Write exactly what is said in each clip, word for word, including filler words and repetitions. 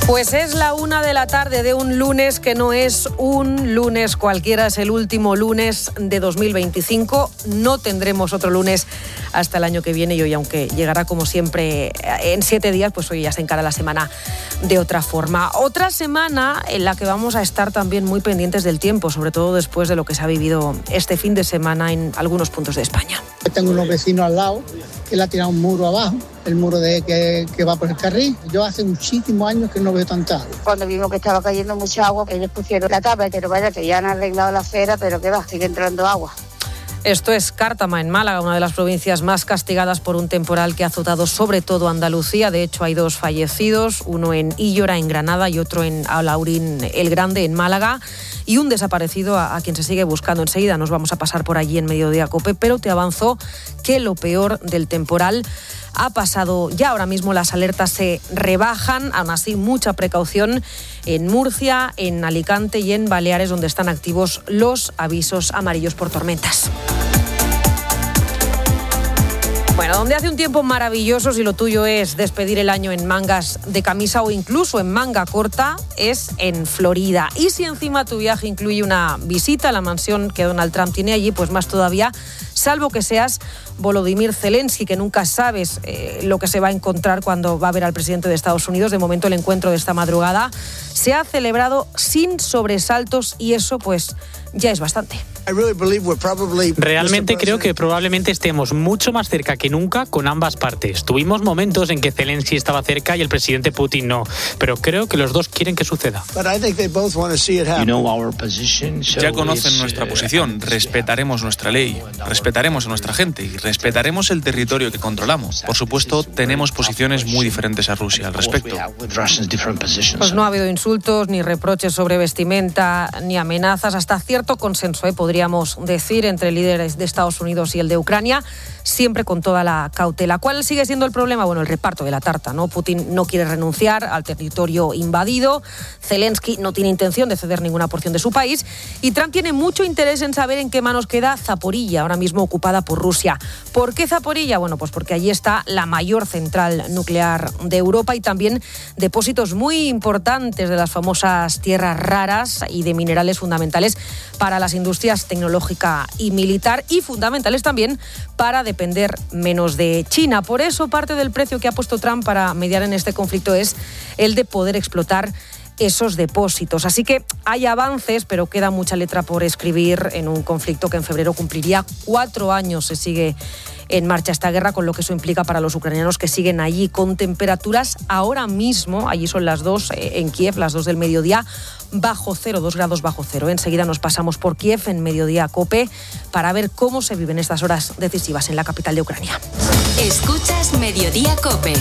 Pues es la una de la tarde de un lunes que no es un lunes cualquiera, es el último lunes de dos mil veinticinco. No tendremos otro lunes hasta el año que viene y hoy, aunque llegará como siempre en siete días, pues hoy ya se encara la semana de otra forma. Otra semana en la que vamos a estar también muy pendientes del tiempo, sobre todo después de lo que se ha vivido este fin de semana en algunos puntos de España. Tengo unos vecinos al lado que le ha tirado un muro abajo, el muro de que, que va por el carril. Yo hace muchísimos años que no veo tanta agua. Cuando vimos que estaba cayendo mucha agua, ellos pusieron la tapa, pero vaya que ya han arreglado la acera, pero que va, sigue entrando agua. Esto es Cártama, en Málaga, una de las provincias más castigadas por un temporal que ha azotado sobre todo Andalucía. De hecho, hay dos fallecidos, uno en Illora, en Granada, y otro en Alhaurín el Grande, en Málaga, y un desaparecido a, a quien se sigue buscando. Enseguida nos vamos a pasar por allí en Mediodía Cope, pero te avanzo que lo peor del temporal ha pasado ya. Ahora mismo las alertas se rebajan, aún así mucha precaución en Murcia, en Alicante y en Baleares, donde están activos los avisos amarillos por tormentas. Bueno, donde hace un tiempo maravilloso, si lo tuyo es despedir el año en mangas de camisa o incluso en manga corta, es en Florida. Y si encima tu viaje incluye una visita a la mansión que Donald Trump tiene allí, pues más todavía, salvo que seas Volodymyr Zelensky, que nunca sabes eh, lo que se va a encontrar cuando va a ver al presidente de Estados Unidos. De momento el encuentro de esta madrugada se ha celebrado sin sobresaltos y eso pues ya es bastante. Realmente creo que probablemente estemos mucho más cerca que nunca con ambas partes. Tuvimos momentos en que Zelensky estaba cerca y el presidente Putin no, pero creo que los dos quieren que suceda. Ya conocen nuestra posición, respetaremos nuestra ley, respetaremos a nuestra gente y respetaremos el territorio que controlamos. Por supuesto, tenemos posiciones muy diferentes a Rusia al respecto. Pues no ha habido insultos, ni reproches sobre vestimenta, ni amenazas, hasta cierto consenso, ¿eh? podríamos decir, entre líderes de Estados Unidos y el de Ucrania, siempre con toda la cautela. ¿Cuál sigue siendo el problema? Bueno, el reparto de la tarta, ¿no? Putin no quiere renunciar al territorio invadido, Zelensky no tiene intención de ceder ninguna porción de su país y Trump tiene mucho interés en saber en qué manos queda Zaporilla, ahora mismo ocupada por Rusia. ¿Por qué Zaporilla? Bueno, pues porque allí está la mayor central nuclear de Europa y también depósitos muy importantes de las famosas tierras raras y de minerales fundamentales para las industrias tecnológica y militar y fundamentales también para depender menos de China. Por eso parte del precio que ha puesto Trump para mediar en este conflicto es el de poder explotar esos depósitos. Así que hay avances, pero queda mucha letra por escribir en un conflicto que en febrero cumpliría cuatro años. Se sigue en marcha esta guerra, con lo que eso implica para los ucranianos que siguen allí con temperaturas ahora mismo, allí son las dos en Kiev, las dos del mediodía, bajo cero, dos grados bajo cero. Enseguida nos pasamos por Kiev en Mediodía Cope para ver cómo se viven estas horas decisivas en la capital de Ucrania. Escuchas Mediodía Cope.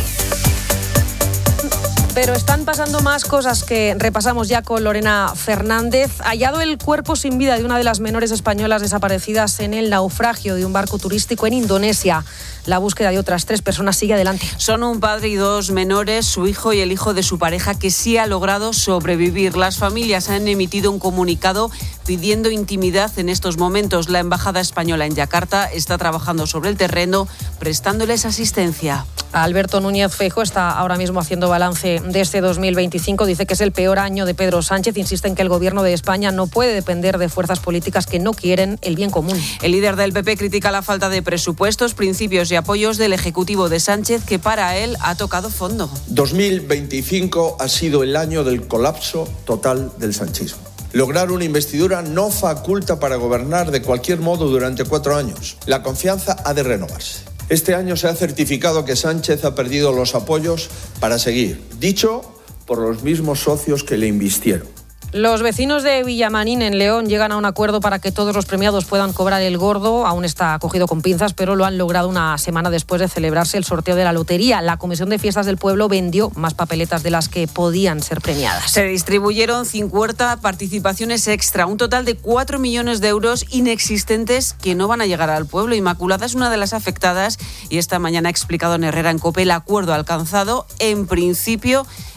Pero están pasando más cosas que repasamos ya con Lorena Fernández. Hallado el cuerpo sin vida de una de las menores españolas desaparecidas en el naufragio de un barco turístico en Indonesia. La búsqueda de otras tres personas sigue adelante. Son un padre y dos menores, su hijo y el hijo de su pareja, que sí ha logrado sobrevivir. Las familias han emitido un comunicado pidiendo intimidad en estos momentos. La Embajada Española en Yakarta está trabajando sobre el terreno, prestándoles asistencia. Alberto Núñez Feijóo está ahora mismo haciendo balance de este dos mil veinticinco. Dice que es el peor año de Pedro Sánchez. Insiste en que el gobierno de España no puede depender de fuerzas políticas que no quieren el bien común. El líder del P P critica la falta de presupuestos, principios y apoyos del Ejecutivo de Sánchez, que para él ha tocado fondo. dos mil veinticinco ha sido el año del colapso total del sanchismo. Lograr una investidura no faculta para gobernar de cualquier modo durante cuatro años. La confianza ha de renovarse. Este año se ha certificado que Sánchez ha perdido los apoyos para seguir, dicho por los mismos socios que le invistieron. Los vecinos de Villamarín, en León, llegan a un acuerdo para que todos los premiados puedan cobrar el gordo. Aún está cogido con pinzas, pero lo han logrado una semana después de celebrarse el sorteo de la lotería. La Comisión de Fiestas del Pueblo vendió más papeletas de las que podían ser premiadas. Se distribuyeron cincuenta participaciones extra, un total de cuatro millones de euros inexistentes que no van a llegar al pueblo. Inmaculada es una de las afectadas y esta mañana ha explicado en Herrera en COPE el acuerdo alcanzado. En principio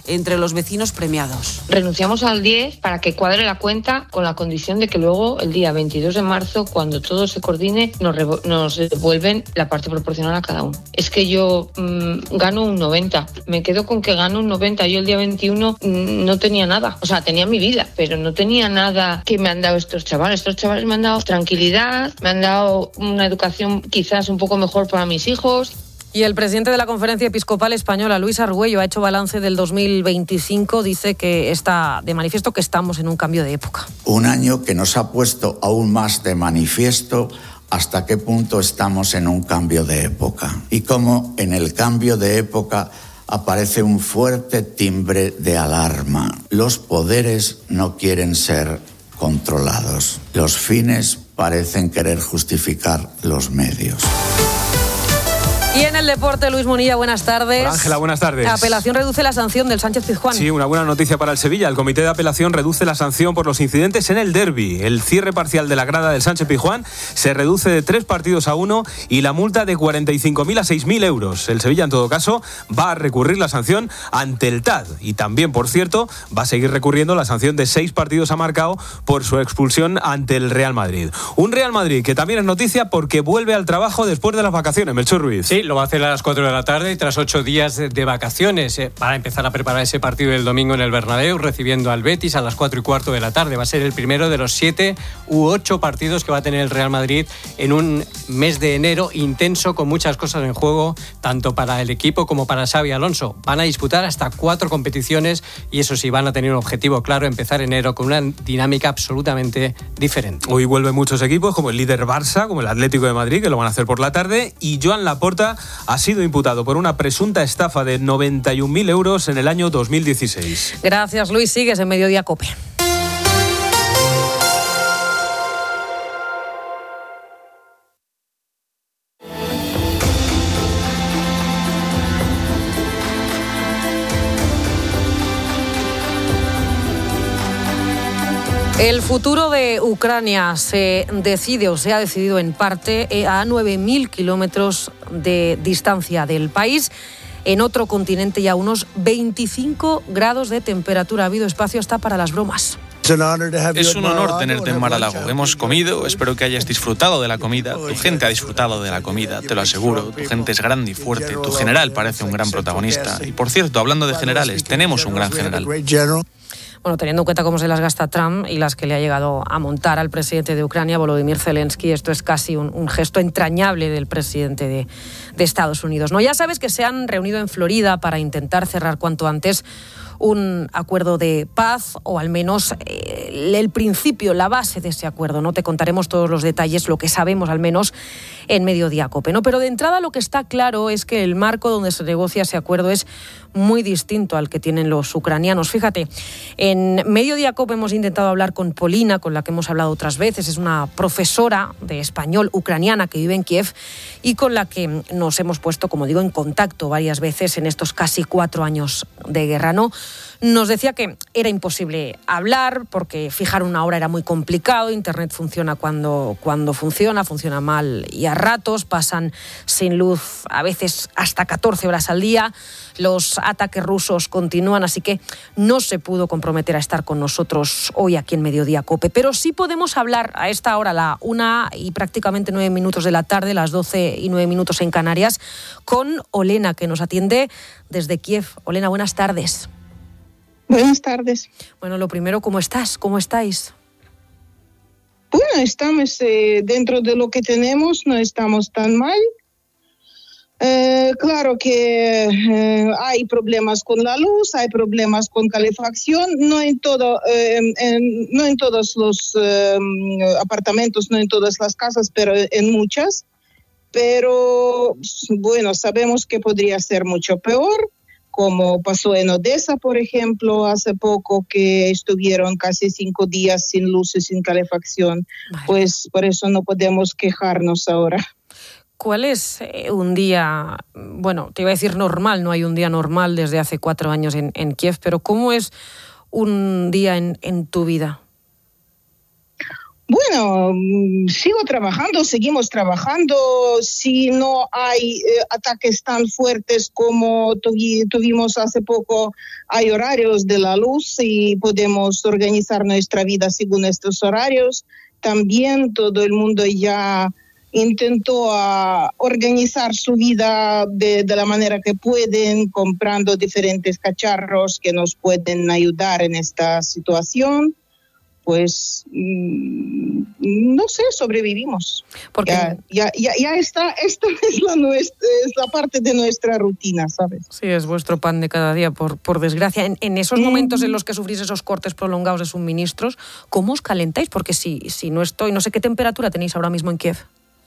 entre los vecinos premiados. Renunciamos al diez para que cuadre la cuenta, con la condición de que luego el día veintidós de marzo, cuando todo se coordine, nos, revo- nos devuelven la parte proporcional a cada uno. Es que yo mmm, gano un noventa, me quedo con que gano un noventa. Yo el día veintiuno mmm, no tenía nada, o sea, tenía mi vida, pero no tenía nada que me han dado estos chavales. Estos chavales me han dado tranquilidad, me han dado una educación quizás un poco mejor para mis hijos. Y el presidente de la Conferencia Episcopal Española, Luis Argüello, ha hecho balance del dos mil veinticinco. Dice que está de manifiesto que estamos en un cambio de época. Un año que nos ha puesto aún más de manifiesto hasta qué punto estamos en un cambio de época. Y cómo en el cambio de época aparece un fuerte timbre de alarma. Los poderes no quieren ser controlados. Los fines parecen querer justificar los medios. Y en el deporte, Luis Munilla, buenas tardes. Hola, Ángela, buenas tardes. Apelación reduce la sanción del Sánchez-Pizjuán. Sí, una buena noticia para el Sevilla. El Comité de Apelación reduce la sanción por los incidentes en el derbi. El cierre parcial de la grada del Sánchez-Pizjuán se reduce de tres partidos a uno y la multa de cuarenta y cinco mil a seis mil euros. El Sevilla, en todo caso, va a recurrir la sanción ante el T A D. Y también, por cierto, va a seguir recurriendo la sanción de seis partidos a Marcao por su expulsión ante el Real Madrid. Un Real Madrid que también es noticia porque vuelve al trabajo después de las vacaciones. Melchor Ruiz. Sí, lo va a hacer a las cuatro de la tarde y tras ocho días de vacaciones eh, para empezar a preparar ese partido del domingo en el Bernabéu, recibiendo al Betis a las cuatro y cuarto de la tarde. Va a ser el primero de los siete u ocho partidos que va a tener el Real Madrid en un mes de enero intenso, con muchas cosas en juego, tanto para el equipo como para Xabi Alonso. Van a disputar hasta cuatro competiciones y eso sí, van a tener un objetivo claro: empezar enero con una dinámica absolutamente diferente. Hoy vuelven muchos equipos, como el líder Barça, como el Atlético de Madrid, que lo van a hacer por la tarde, y Joan Laporta ha sido imputado por una presunta estafa de noventa y un mil euros en el año dos mil dieciséis. Gracias, Luis. Sigues en Mediodía COPE. El futuro de Ucrania se decide o se ha decidido en parte a nueve mil kilómetros de distancia del país, en otro continente y a unos veinticinco grados de temperatura. Ha habido espacio hasta para las bromas. Es un honor tenerte en Mar-a-Lago. Hemos comido, espero que hayas disfrutado de la comida. Tu gente ha disfrutado de la comida, te lo aseguro. Tu gente es grande y fuerte. Tu general parece un gran protagonista. Y por cierto, hablando de generales, tenemos un gran general. Bueno, teniendo en cuenta cómo se las gasta Trump y las que le ha llegado a montar al presidente de Ucrania, Volodymyr Zelensky, esto es casi un, un gesto entrañable del presidente de, de Estados Unidos. No, ya sabes que se han reunido en Florida para intentar cerrar cuanto antes un acuerdo de paz, o al menos eh, el principio, la base de ese acuerdo. No te contaremos todos los detalles, lo que sabemos al menos en Mediodía COPE, ¿no? Pero de entrada lo que está claro es que el marco donde se negocia ese acuerdo es muy distinto al que tienen los ucranianos. Fíjate, en Mediodía COPE hemos intentado hablar con Polina, con la que hemos hablado otras veces. Es una profesora de español ucraniana que vive en Kiev y con la que nos hemos puesto, como digo, en contacto varias veces en estos casi cuatro años de guerra, ¿no? Nos decía que era imposible hablar porque fijar una hora era muy complicado. Internet funciona cuando, cuando funciona, funciona mal y a ratos. Pasan sin luz a veces hasta catorce horas al día. Los ataques rusos continúan, así que no se pudo comprometer a estar con nosotros hoy aquí en Mediodía COPE. Pero sí podemos hablar a esta hora, la una y prácticamente nueve minutos de la tarde, las doce y nueve minutos en Canarias, con Olena, que nos atiende desde Kiev. Olena, buenas tardes. Buenas tardes. Bueno, lo primero, ¿cómo estás? ¿Cómo estáis? Bueno, estamos eh, dentro de lo que tenemos, no estamos tan mal. Eh, claro que eh, hay problemas con la luz, hay problemas con calefacción, no en todo, eh, en, no en todos los eh, apartamentos, no en todas las casas, pero en muchas. Pero bueno, sabemos que podría ser mucho peor, como pasó en Odessa, por ejemplo, hace poco, que estuvieron casi cinco días sin luz y sin calefacción. Vale. Pues por eso no podemos quejarnos ahora. ¿Cuál es un día, bueno, te iba a decir normal, no hay un día normal desde hace cuatro años en, en Kiev, pero cómo es un día en, en tu vida? Bueno, sigo trabajando, seguimos trabajando. Si no hay eh, ataques tan fuertes como tuvi, tuvimos hace poco, hay horarios de la luz y podemos organizar nuestra vida según estos horarios. También todo el mundo ya intentó uh, organizar su vida de, de la manera que pueden, comprando diferentes cacharros que nos pueden ayudar en esta situación. Pues, mmm, no sé, sobrevivimos. Porque ya, ya, ya, ya está, esta es la, nuestra, es la parte de nuestra rutina, ¿sabes? Sí, es vuestro pan de cada día, por, por desgracia. En, en esos mm. momentos en los que sufrís esos cortes prolongados de suministros, ¿cómo os calentáis? Porque si, si no estoy, no sé qué temperatura tenéis ahora mismo en Kiev.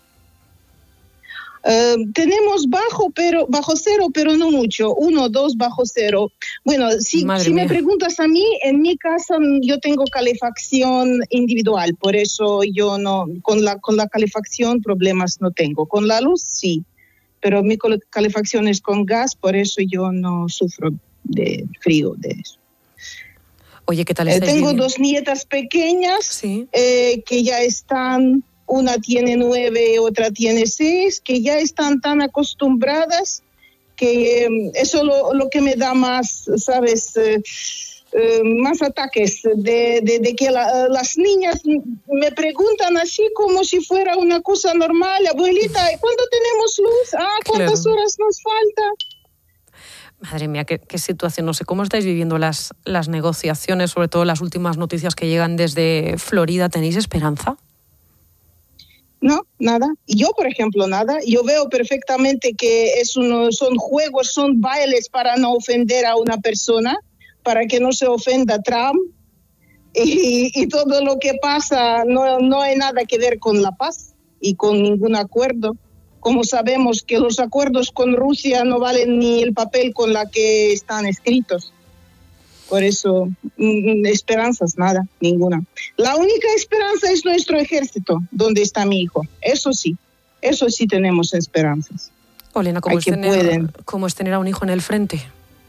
Uh, tenemos bajo pero bajo cero, pero no mucho, uno, dos bajo cero. Bueno, si, si me preguntas a mí, en mi casa yo tengo calefacción individual, por eso yo no, con la, con la calefacción problemas no tengo. Con la luz sí, pero mi calefacción es con gas, por eso yo no sufro de frío de eso. Oye, ¿qué tal estáis eh, Tengo viviendo? Dos nietas pequeñas ¿Sí? eh, que ya están... Una tiene nueve, otra tiene seis, que ya están tan acostumbradas que eh, eso lo, lo que me da más, ¿sabes? Eh, eh, más ataques de, de, de que la, las niñas me preguntan así como si fuera una cosa normal. Abuelita, ¿cuándo tenemos luz? Ah, ¿cuántas claro. horas nos falta? Madre mía, qué, qué situación. No sé cómo estáis viviendo las, las negociaciones, sobre todo las últimas noticias que llegan desde Florida. ¿Tenéis esperanza? No, nada. Yo, por ejemplo, nada. Yo veo perfectamente que es uno, son juegos, son bailes para no ofender a una persona, para que no se ofenda a Trump. Y, y todo lo que pasa no, no hay nada que ver con la paz y con ningún acuerdo. Como sabemos que los acuerdos con Rusia no valen ni el papel con la que están escritos. Por eso, esperanzas, nada, ninguna. La única esperanza es nuestro ejército, donde está mi hijo. Eso sí, eso sí tenemos esperanzas. Olena, ¿cómo, es tener, ¿cómo es tener a un hijo en el frente?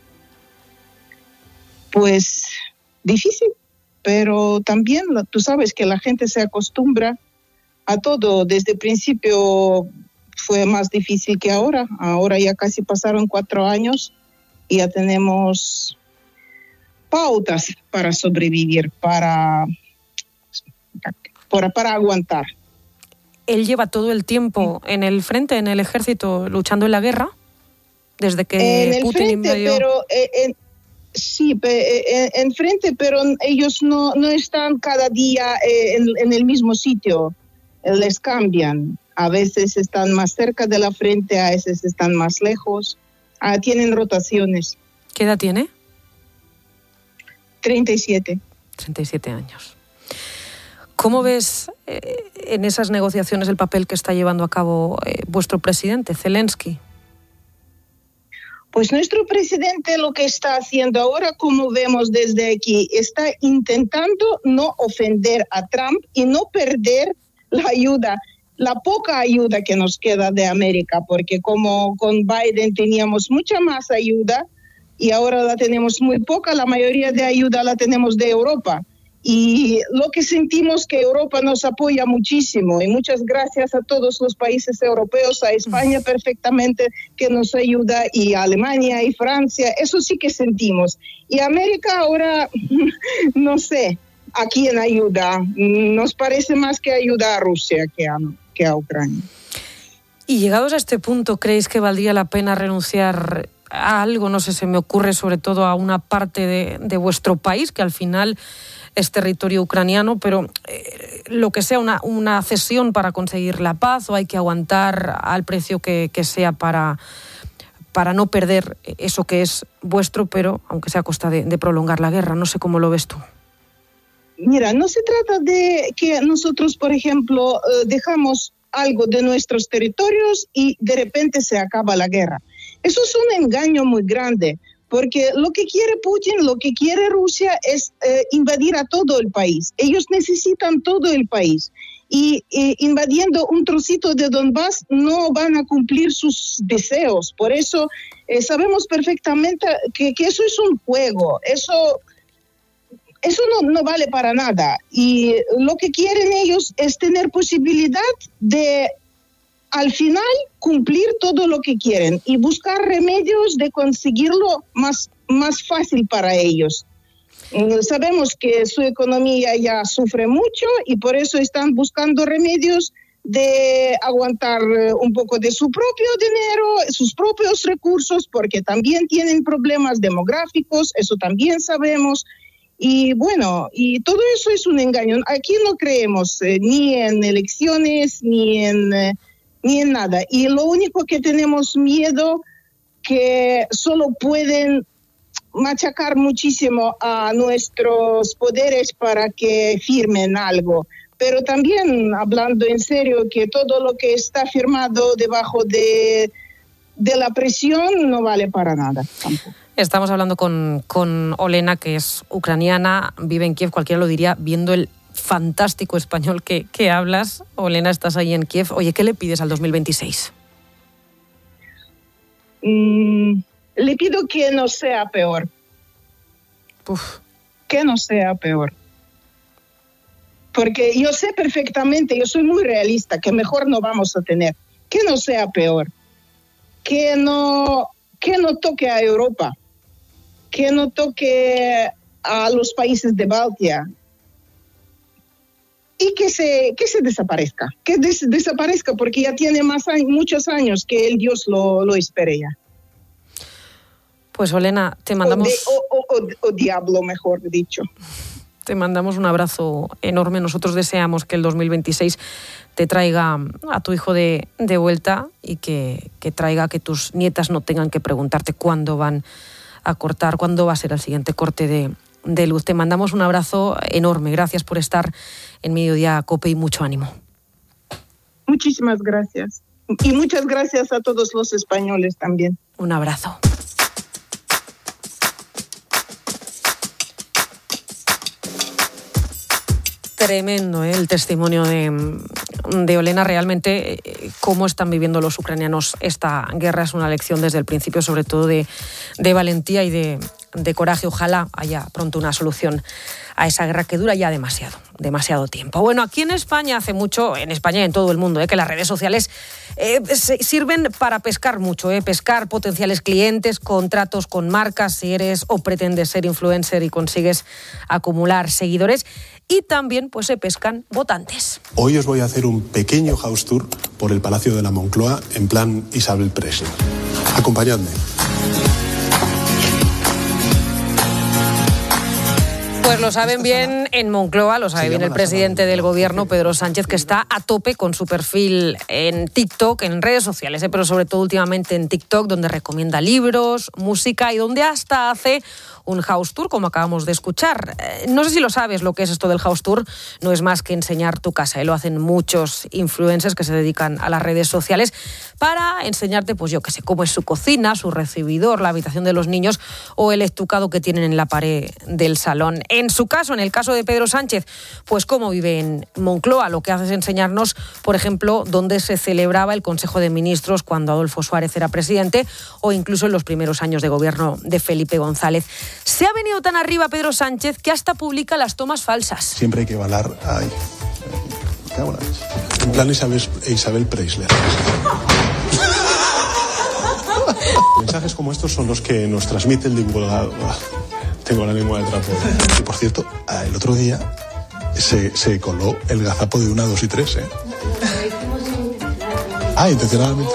Pues difícil, pero también tú sabes que la gente se acostumbra a todo. Desde el principio fue más difícil que ahora. Ahora ya casi pasaron cuatro años y ya tenemos... pautas para sobrevivir, para, para, para aguantar. ¿Él lleva todo el tiempo en el frente, en el ejército, luchando en la guerra? Desde que en el Putin frente, invadió... pero eh, en, sí, en, en frente, pero ellos no, no están cada día eh, en, en el mismo sitio. Les cambian. A veces están más cerca de la frente, a veces están más lejos. Ah, tienen rotaciones. ¿Qué edad tiene? treinta y siete. treinta y siete años. ¿Cómo ves eh, en esas negociaciones el papel que está llevando a cabo eh, vuestro presidente, Zelensky? Pues nuestro presidente lo que está haciendo ahora, como vemos desde aquí, está intentando no ofender a Trump y no perder la ayuda, la poca ayuda que nos queda de América, porque como con Biden teníamos mucha más ayuda, y ahora la tenemos muy poca, la mayoría de ayuda la tenemos de Europa. Y lo que sentimos que Europa nos apoya muchísimo, y muchas gracias a todos los países europeos, a España perfectamente que nos ayuda, y a Alemania y Francia, eso sí que sentimos. Y América ahora, no sé a quién ayuda, nos parece más que ayuda a Rusia que a, que a Ucrania. Y llegados a este punto, ¿creéis que valdría la pena renunciar a algo? No sé, se me ocurre sobre todo a una parte de, de vuestro país, que al final es territorio ucraniano, pero eh, lo que sea una, una cesión para conseguir la paz, o hay que aguantar al precio que, que sea para, para no perder eso que es vuestro, pero aunque sea a costa de, de prolongar la guerra. No sé cómo lo ves tú. Mira, no se trata de que nosotros, por ejemplo, eh, dejamos algo de nuestros territorios y de repente se acaba la guerra. Eso es un engaño muy grande, porque lo que quiere Putin, lo que quiere Rusia es eh, invadir a todo el país. Ellos necesitan todo el país. Y eh, invadiendo un trocito de Donbass no van a cumplir sus deseos. Por eso eh, sabemos perfectamente que, que eso es un juego. Eso eso no, no vale para nada. Y lo que quieren ellos es tener posibilidad de, al final, cumplir todo lo que quieren y buscar remedios de conseguirlo más, más fácil para ellos. Sabemos que su economía ya sufre mucho y por eso están buscando remedios de aguantar un poco de su propio dinero, sus propios recursos, porque también tienen problemas demográficos, eso también sabemos. Y bueno, y todo eso es un engaño. Aquí no creemos eh, ni en elecciones, ni en, eh, ni en nada. Y lo único que tenemos miedo que solo pueden machacar muchísimo a nuestros poderes para que firmen algo. Pero también, hablando en serio, que todo lo que está firmado debajo de, de la presión no vale para nada tampoco. Estamos hablando con, con Olena, que es ucraniana, vive en Kiev, cualquiera lo diría, viendo el fantástico español que, que hablas. Olena, estás ahí en Kiev. Oye, ¿qué le pides al dos mil veintiséis? Mm, le pido que no sea peor. Uf. Que no sea peor. Porque yo sé perfectamente, yo soy muy realista, que mejor no vamos a tener. Que no sea peor. Que no, que no toque a Europa. Que no toque a los países de Baltia. Y que se, que se desaparezca. Que des, desaparezca porque ya tiene más años, muchos años que el Dios lo, lo espere ya. Pues Olena, te mandamos... O, de, o, o, o diablo, mejor dicho. Te mandamos un abrazo enorme. Nosotros deseamos que el dos mil veintiséis te traiga a tu hijo de, de vuelta y que, que traiga que tus nietas no tengan que preguntarte cuándo van a cortar, cuándo va a ser el siguiente corte de, de luz. Te mandamos un abrazo enorme. Gracias por estar en Mediodía Cope y mucho ánimo. Muchísimas gracias. Y muchas gracias a todos los españoles también. Un abrazo. Tremendo, ¿eh? El testimonio de, de Olena. Realmente, eh, cómo están viviendo los ucranianos esta guerra es una lección desde el principio, sobre todo de, de valentía y de, de coraje. Ojalá haya pronto una solución a esa guerra que dura ya demasiado, demasiado tiempo. Bueno, aquí en España hace mucho, en España y en todo el mundo, ¿eh? que las redes sociales eh, sirven para pescar mucho, ¿eh? pescar potenciales clientes, contratos con marcas, si eres o pretendes ser influencer y consigues acumular seguidores. Y también pues se pescan votantes. Hoy os voy a hacer un pequeño house tour por el Palacio de la Moncloa en plan Isabel Presley. Acompañadme. Pues lo saben bien en Moncloa, lo sabe bien el presidente del gobierno, Pedro Sánchez, que está a tope con su perfil en TikTok, en redes sociales, ¿eh? pero sobre todo últimamente en TikTok, donde recomienda libros, música y donde hasta hace un house tour, como acabamos de escuchar. No sé si lo sabes lo que es esto del house tour, no es más que enseñar tu casa, ¿eh? Lo hacen muchos influencers que se dedican a las redes sociales para enseñarte, pues yo qué sé, cómo es su cocina, su recibidor, la habitación de los niños o el estucado que tienen en la pared del salón. En su caso, en el caso de Pedro Sánchez, pues cómo vive en Moncloa. Lo que hace es enseñarnos, por ejemplo, dónde se celebraba el Consejo de Ministros cuando Adolfo Suárez era presidente o incluso en los primeros años de gobierno de Felipe González. Se ha venido tan arriba Pedro Sánchez que hasta publica las tomas falsas. Siempre hay que valar ahí. En plan Isabel, Isabel Presley. Mensajes como estos son los que nos transmite el divulgador. Tengo la lengua de trapo. Y por cierto, el otro día se, se coló el gazapo de una, dos y tres, ¿eh? Ah, intencionadamente.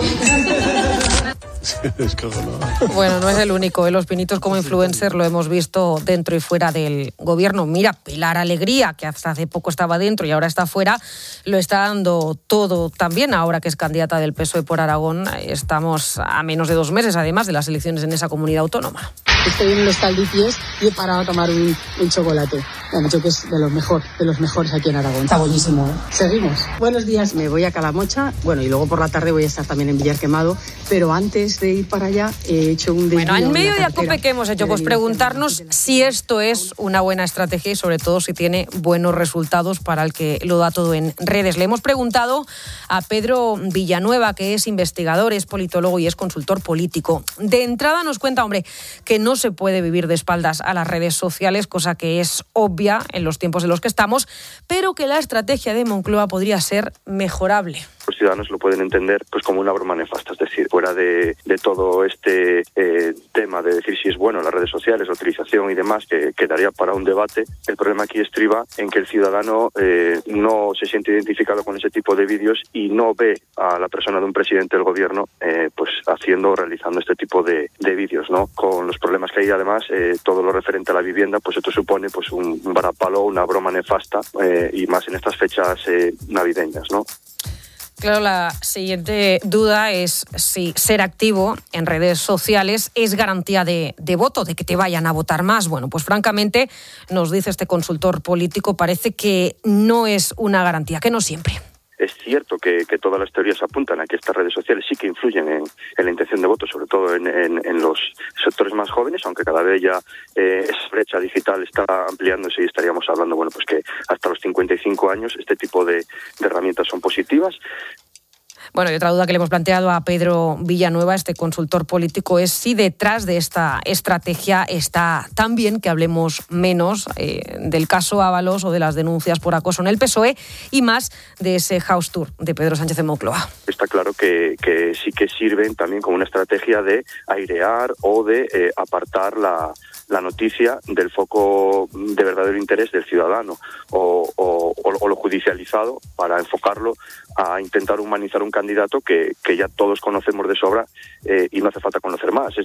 Es que no. Bueno, no es el único, ¿eh? Los pinitos como influencer lo hemos visto dentro y fuera del gobierno. Mira, Pilar Alegría, que hasta hace poco estaba dentro y ahora está fuera, lo está dando todo también ahora que es candidata del P S O E por Aragón. Estamos a menos de dos meses, además, de las elecciones en esa comunidad autónoma. Estoy en los caldipios y he parado a tomar un, un chocolate. Me han dicho que es de los mejores, de los mejores aquí en Aragón. Está buenísimo, ¿eh? Seguimos. Buenos días. Me voy a Calamocha, bueno, y luego por la tarde voy a estar también en Villar Quemado, pero antes de ir para allá he hecho un desvío. Bueno, en medio de Acope, ¿qué hemos hecho? Pues preguntarnos si esto es una buena estrategia y sobre todo si tiene buenos resultados para el que lo da todo en redes. Le hemos preguntado a Pedro Villanueva, que es investigador, es politólogo y es consultor político. De entrada nos cuenta, hombre, que no se puede vivir de espaldas a las redes sociales, cosa que es obvia en los tiempos en los que estamos, pero que la estrategia de Moncloa podría ser mejorable. Los ciudadanos lo pueden entender pues como una broma nefasta, es decir, fuera de, de todo este eh, tema de decir si es bueno las redes sociales, la utilización y demás, que quedaría para un debate. El problema aquí estriba en que el ciudadano eh, no se siente identificado con ese tipo de vídeos y no ve a la persona de un presidente del gobierno eh, pues haciendo o realizando este tipo de, de vídeos, ¿no? Con los problemas que hay además, eh, todo lo referente a la vivienda, pues esto supone pues un varapalo, una broma nefasta eh, y más en estas fechas eh, navideñas, ¿no? Claro, la siguiente duda es si ser activo en redes sociales es garantía de, de voto, de que te vayan a votar más. Bueno, pues francamente, nos dice este consultor político, parece que no es una garantía, que no siempre. Es cierto que, que todas las teorías apuntan a que estas redes sociales sí que influyen en, en la intención de voto, sobre todo en, en, en los sectores más jóvenes, aunque cada vez ya eh, esa brecha digital está ampliándose y estaríamos hablando, bueno, pues que hasta los cincuenta y cinco años este tipo de, de herramientas son positivas. Bueno, y otra duda que le hemos planteado a Pedro Villanueva, este consultor político, es si detrás de esta estrategia está también que hablemos menos eh, del caso Ábalos o de las denuncias por acoso en el P S O E y más de ese house tour de Pedro Sánchez en Moncloa. Está claro que, que sí que sirven también como una estrategia de airear o de eh, apartar la, la noticia del foco de verdadero interés del ciudadano o, o, o lo judicializado para enfocarlo a intentar humanizar un candidato que, que ya todos conocemos de sobra eh, y no hace falta conocer más.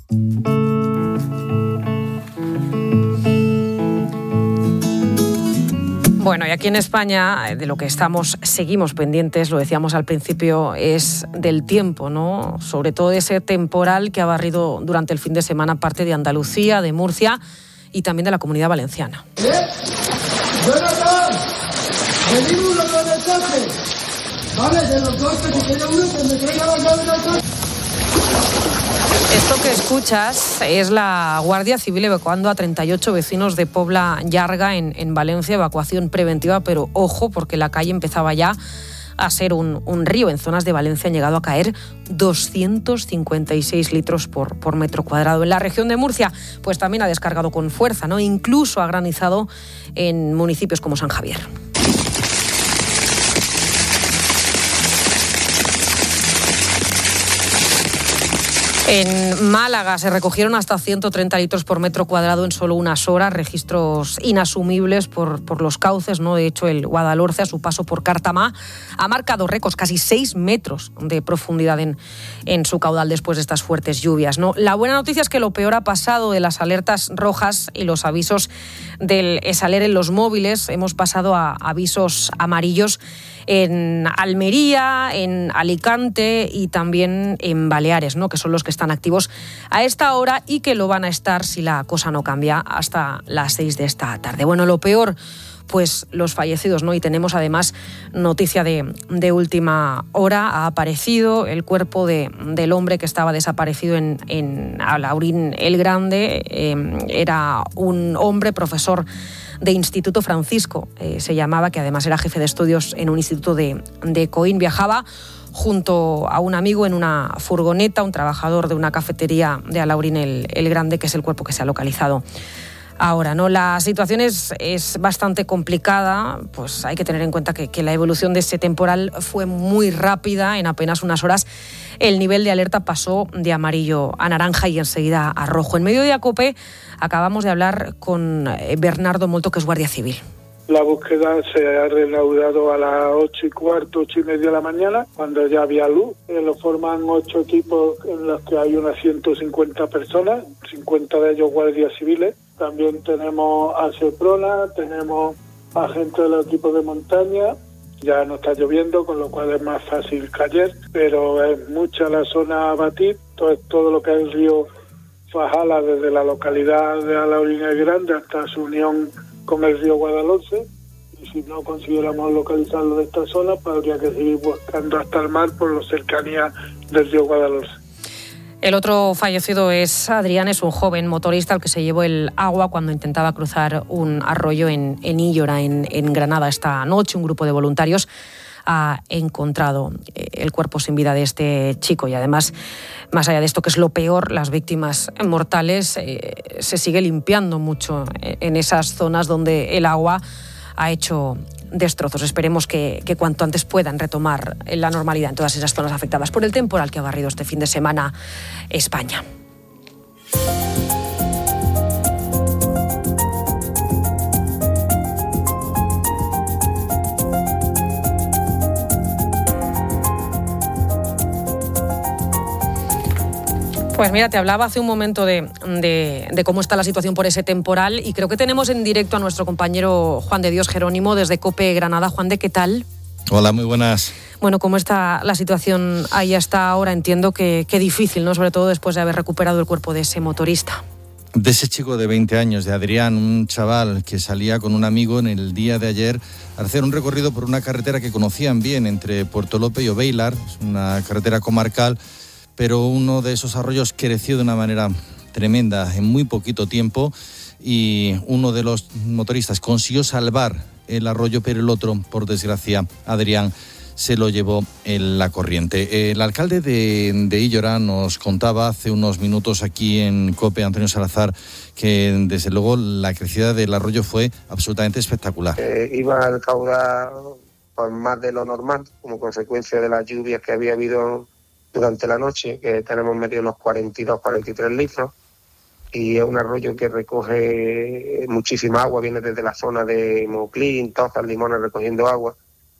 Bueno, y aquí en España, de lo que estamos, seguimos pendientes, lo decíamos al principio, es del tiempo, ¿no? Sobre todo ese temporal que ha barrido durante el fin de semana parte de Andalucía, de Murcia y también de la Comunidad Valenciana. ¿Eh? ¡Jonathan! ¡Venimos con el coche! Vale, de los coches, si quiere uno, que me traiga la llave del coche. Esto que escuchas es la Guardia Civil evacuando a treinta y ocho vecinos de Pobla Llarga en, en Valencia, evacuación preventiva, pero ojo, porque la calle empezaba ya a ser un, un río. En zonas de Valencia han llegado a caer doscientos cincuenta y seis litros por, por metro cuadrado. En la región de Murcia, pues también ha descargado con fuerza, ¿no? Incluso ha granizado en municipios como San Javier. En Málaga se recogieron hasta ciento treinta litros por metro cuadrado en solo unas horas, registros inasumibles por, por los cauces, ¿no? De hecho, el Guadalhorce, a su paso por Cártama, ha marcado récords, casi seis metros de profundidad en, en su caudal después de estas fuertes lluvias, ¿no? La buena noticia es que lo peor ha pasado. De las alertas rojas y los avisos del ESALER en los móviles, hemos pasado a avisos amarillos en Almería, en Alicante y también en Baleares, ¿no? Que son los que están activos a esta hora y que lo van a estar, si la cosa no cambia, hasta las seis de esta tarde. Bueno, lo peor, pues los fallecidos, ¿no? Y tenemos además noticia de, de última hora. Ha aparecido el cuerpo de, del hombre que estaba desaparecido en, en Alhaurín el Grande. Eh, era un hombre, profesor de Instituto Francisco, eh, se llamaba, que además era jefe de estudios en un instituto de, de Coín. Viajaba junto a un amigo en una furgoneta, un trabajador de una cafetería de Alhaurín el, el Grande, que es el cuerpo que se ha localizado ahora, ¿no? La situación es, es bastante complicada, pues hay que tener en cuenta que, que la evolución de ese temporal fue muy rápida. En apenas unas horas el nivel de alerta pasó de amarillo a naranja y enseguida a rojo. En medio de Acope acabamos de hablar con Bernardo Molto, que es guardia civil. La búsqueda se ha reanudado a las ocho y cuarto, ocho y media de la mañana, cuando ya había luz. Eh, lo forman ocho equipos en los que hay unas ciento cincuenta personas, cincuenta de ellos guardias civiles. También tenemos a Seprona, tenemos a gente de los equipos de montaña. Ya no está lloviendo, con lo cual es más fácil que ayer, pero es mucha la zona a batir. Todo, todo lo que es el río Fajala, desde la localidad de Alhaurín el Grande hasta su unión con el río Guadalhorce, y si no consiguiéramos localizarlo de esta zona, pues habría que seguir buscando hasta el mar por la cercanía del río Guadalhorce. El otro fallecido es Adrián, es un joven motorista al que se llevó el agua cuando intentaba cruzar un arroyo en, en Íllora, en, en Granada. Esta noche un grupo de voluntarios ha encontrado el cuerpo sin vida de este chico y además, más allá de esto, que es lo peor, las víctimas mortales, eh, se sigue limpiando mucho en esas zonas donde el agua ha hecho destrozos. Esperemos que, que cuanto antes puedan retomar la normalidad en todas esas zonas afectadas por el temporal que ha barrido este fin de semana España. Pues mira, te hablaba hace un momento de, de, de cómo está la situación por ese temporal y creo que tenemos en directo a nuestro compañero Juan de Dios Jerónimo desde COPE Granada. Juan de, ¿qué tal? Hola, muy buenas. Bueno, ¿cómo está la situación ahí hasta ahora? Entiendo que, que difícil, ¿no? Sobre todo después de haber recuperado el cuerpo de ese motorista. De ese chico de veinte años, de Adrián, un chaval que salía con un amigo en el día de ayer a hacer un recorrido por una carretera que conocían bien entre Puerto Lope y Obeilar, es una carretera comarcal, pero uno de esos arroyos creció de una manera tremenda en muy poquito tiempo y uno de los motoristas consiguió salvar el arroyo, pero el otro, por desgracia, Adrián, se lo llevó en la corriente. El alcalde de, de Íllora nos contaba hace unos minutos aquí en COPE, Antonio Salazar, que desde luego la crecida del arroyo fue absolutamente espectacular. Eh, iba al caudal pues, más de lo normal, como consecuencia de las lluvias que había habido durante la noche, que tenemos medio unos cuarenta y dos, cuarenta y tres litros, y es un arroyo que recoge muchísima agua, viene desde la zona de Moclín, Tozas, Limones, recogiendo agua,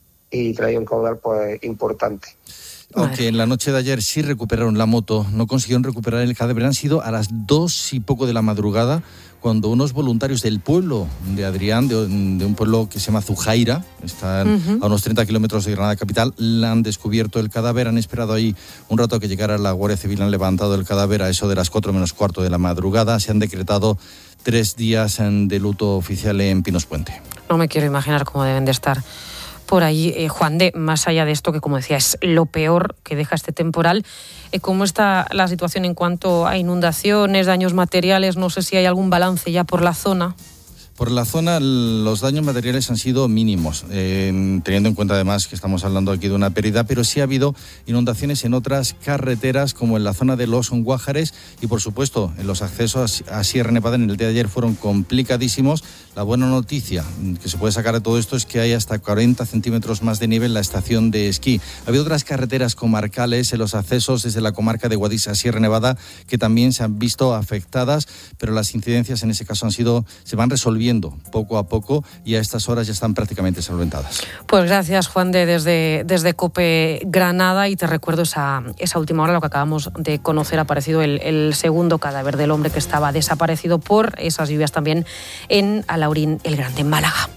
y trae un caudal pues importante. Aunque en la noche de ayer sí recuperaron la moto, no consiguieron recuperar el cadáver. Han sido a las dos y poco de la madrugada cuando unos voluntarios del pueblo de Adrián, de, de un pueblo que se llama Zujaira, está uh-huh. a unos treinta kilómetros de Granada capital, han descubierto el cadáver, han esperado ahí un rato a que llegara la Guardia Civil, han levantado el cadáver a eso de las cuatro menos cuarto de la madrugada, se han decretado tres días de luto oficial en Pinos Puente. No me quiero imaginar cómo deben de estar por ahí, eh, Juan de, más allá de esto que, como decía, es lo peor que deja este temporal, eh, ¿cómo está la situación en cuanto a inundaciones, daños materiales? No sé si hay algún balance ya por la zona. Por la zona los daños materiales han sido mínimos, eh, teniendo en cuenta además que estamos hablando aquí de una pérdida, pero sí ha habido inundaciones en otras carreteras como en la zona de Los Guájares y por supuesto en los accesos a Sierra Nevada en el día de ayer fueron complicadísimos. La buena noticia que se puede sacar de todo esto es que hay hasta cuarenta centímetros más de nieve en la estación de esquí. Ha habido otras carreteras comarcales en los accesos desde la comarca de Guadix a Sierra Nevada que también se han visto afectadas, pero las incidencias en ese caso han sido, se van resolviendo poco a poco y a estas horas ya están prácticamente solventadas. Pues gracias, Juan de desde, desde COPE Granada, y te recuerdo esa, esa última hora, lo que acabamos de conocer, ha aparecido el, el segundo cadáver del hombre que estaba desaparecido por esas lluvias también en Alaurín el Grande, en Málaga.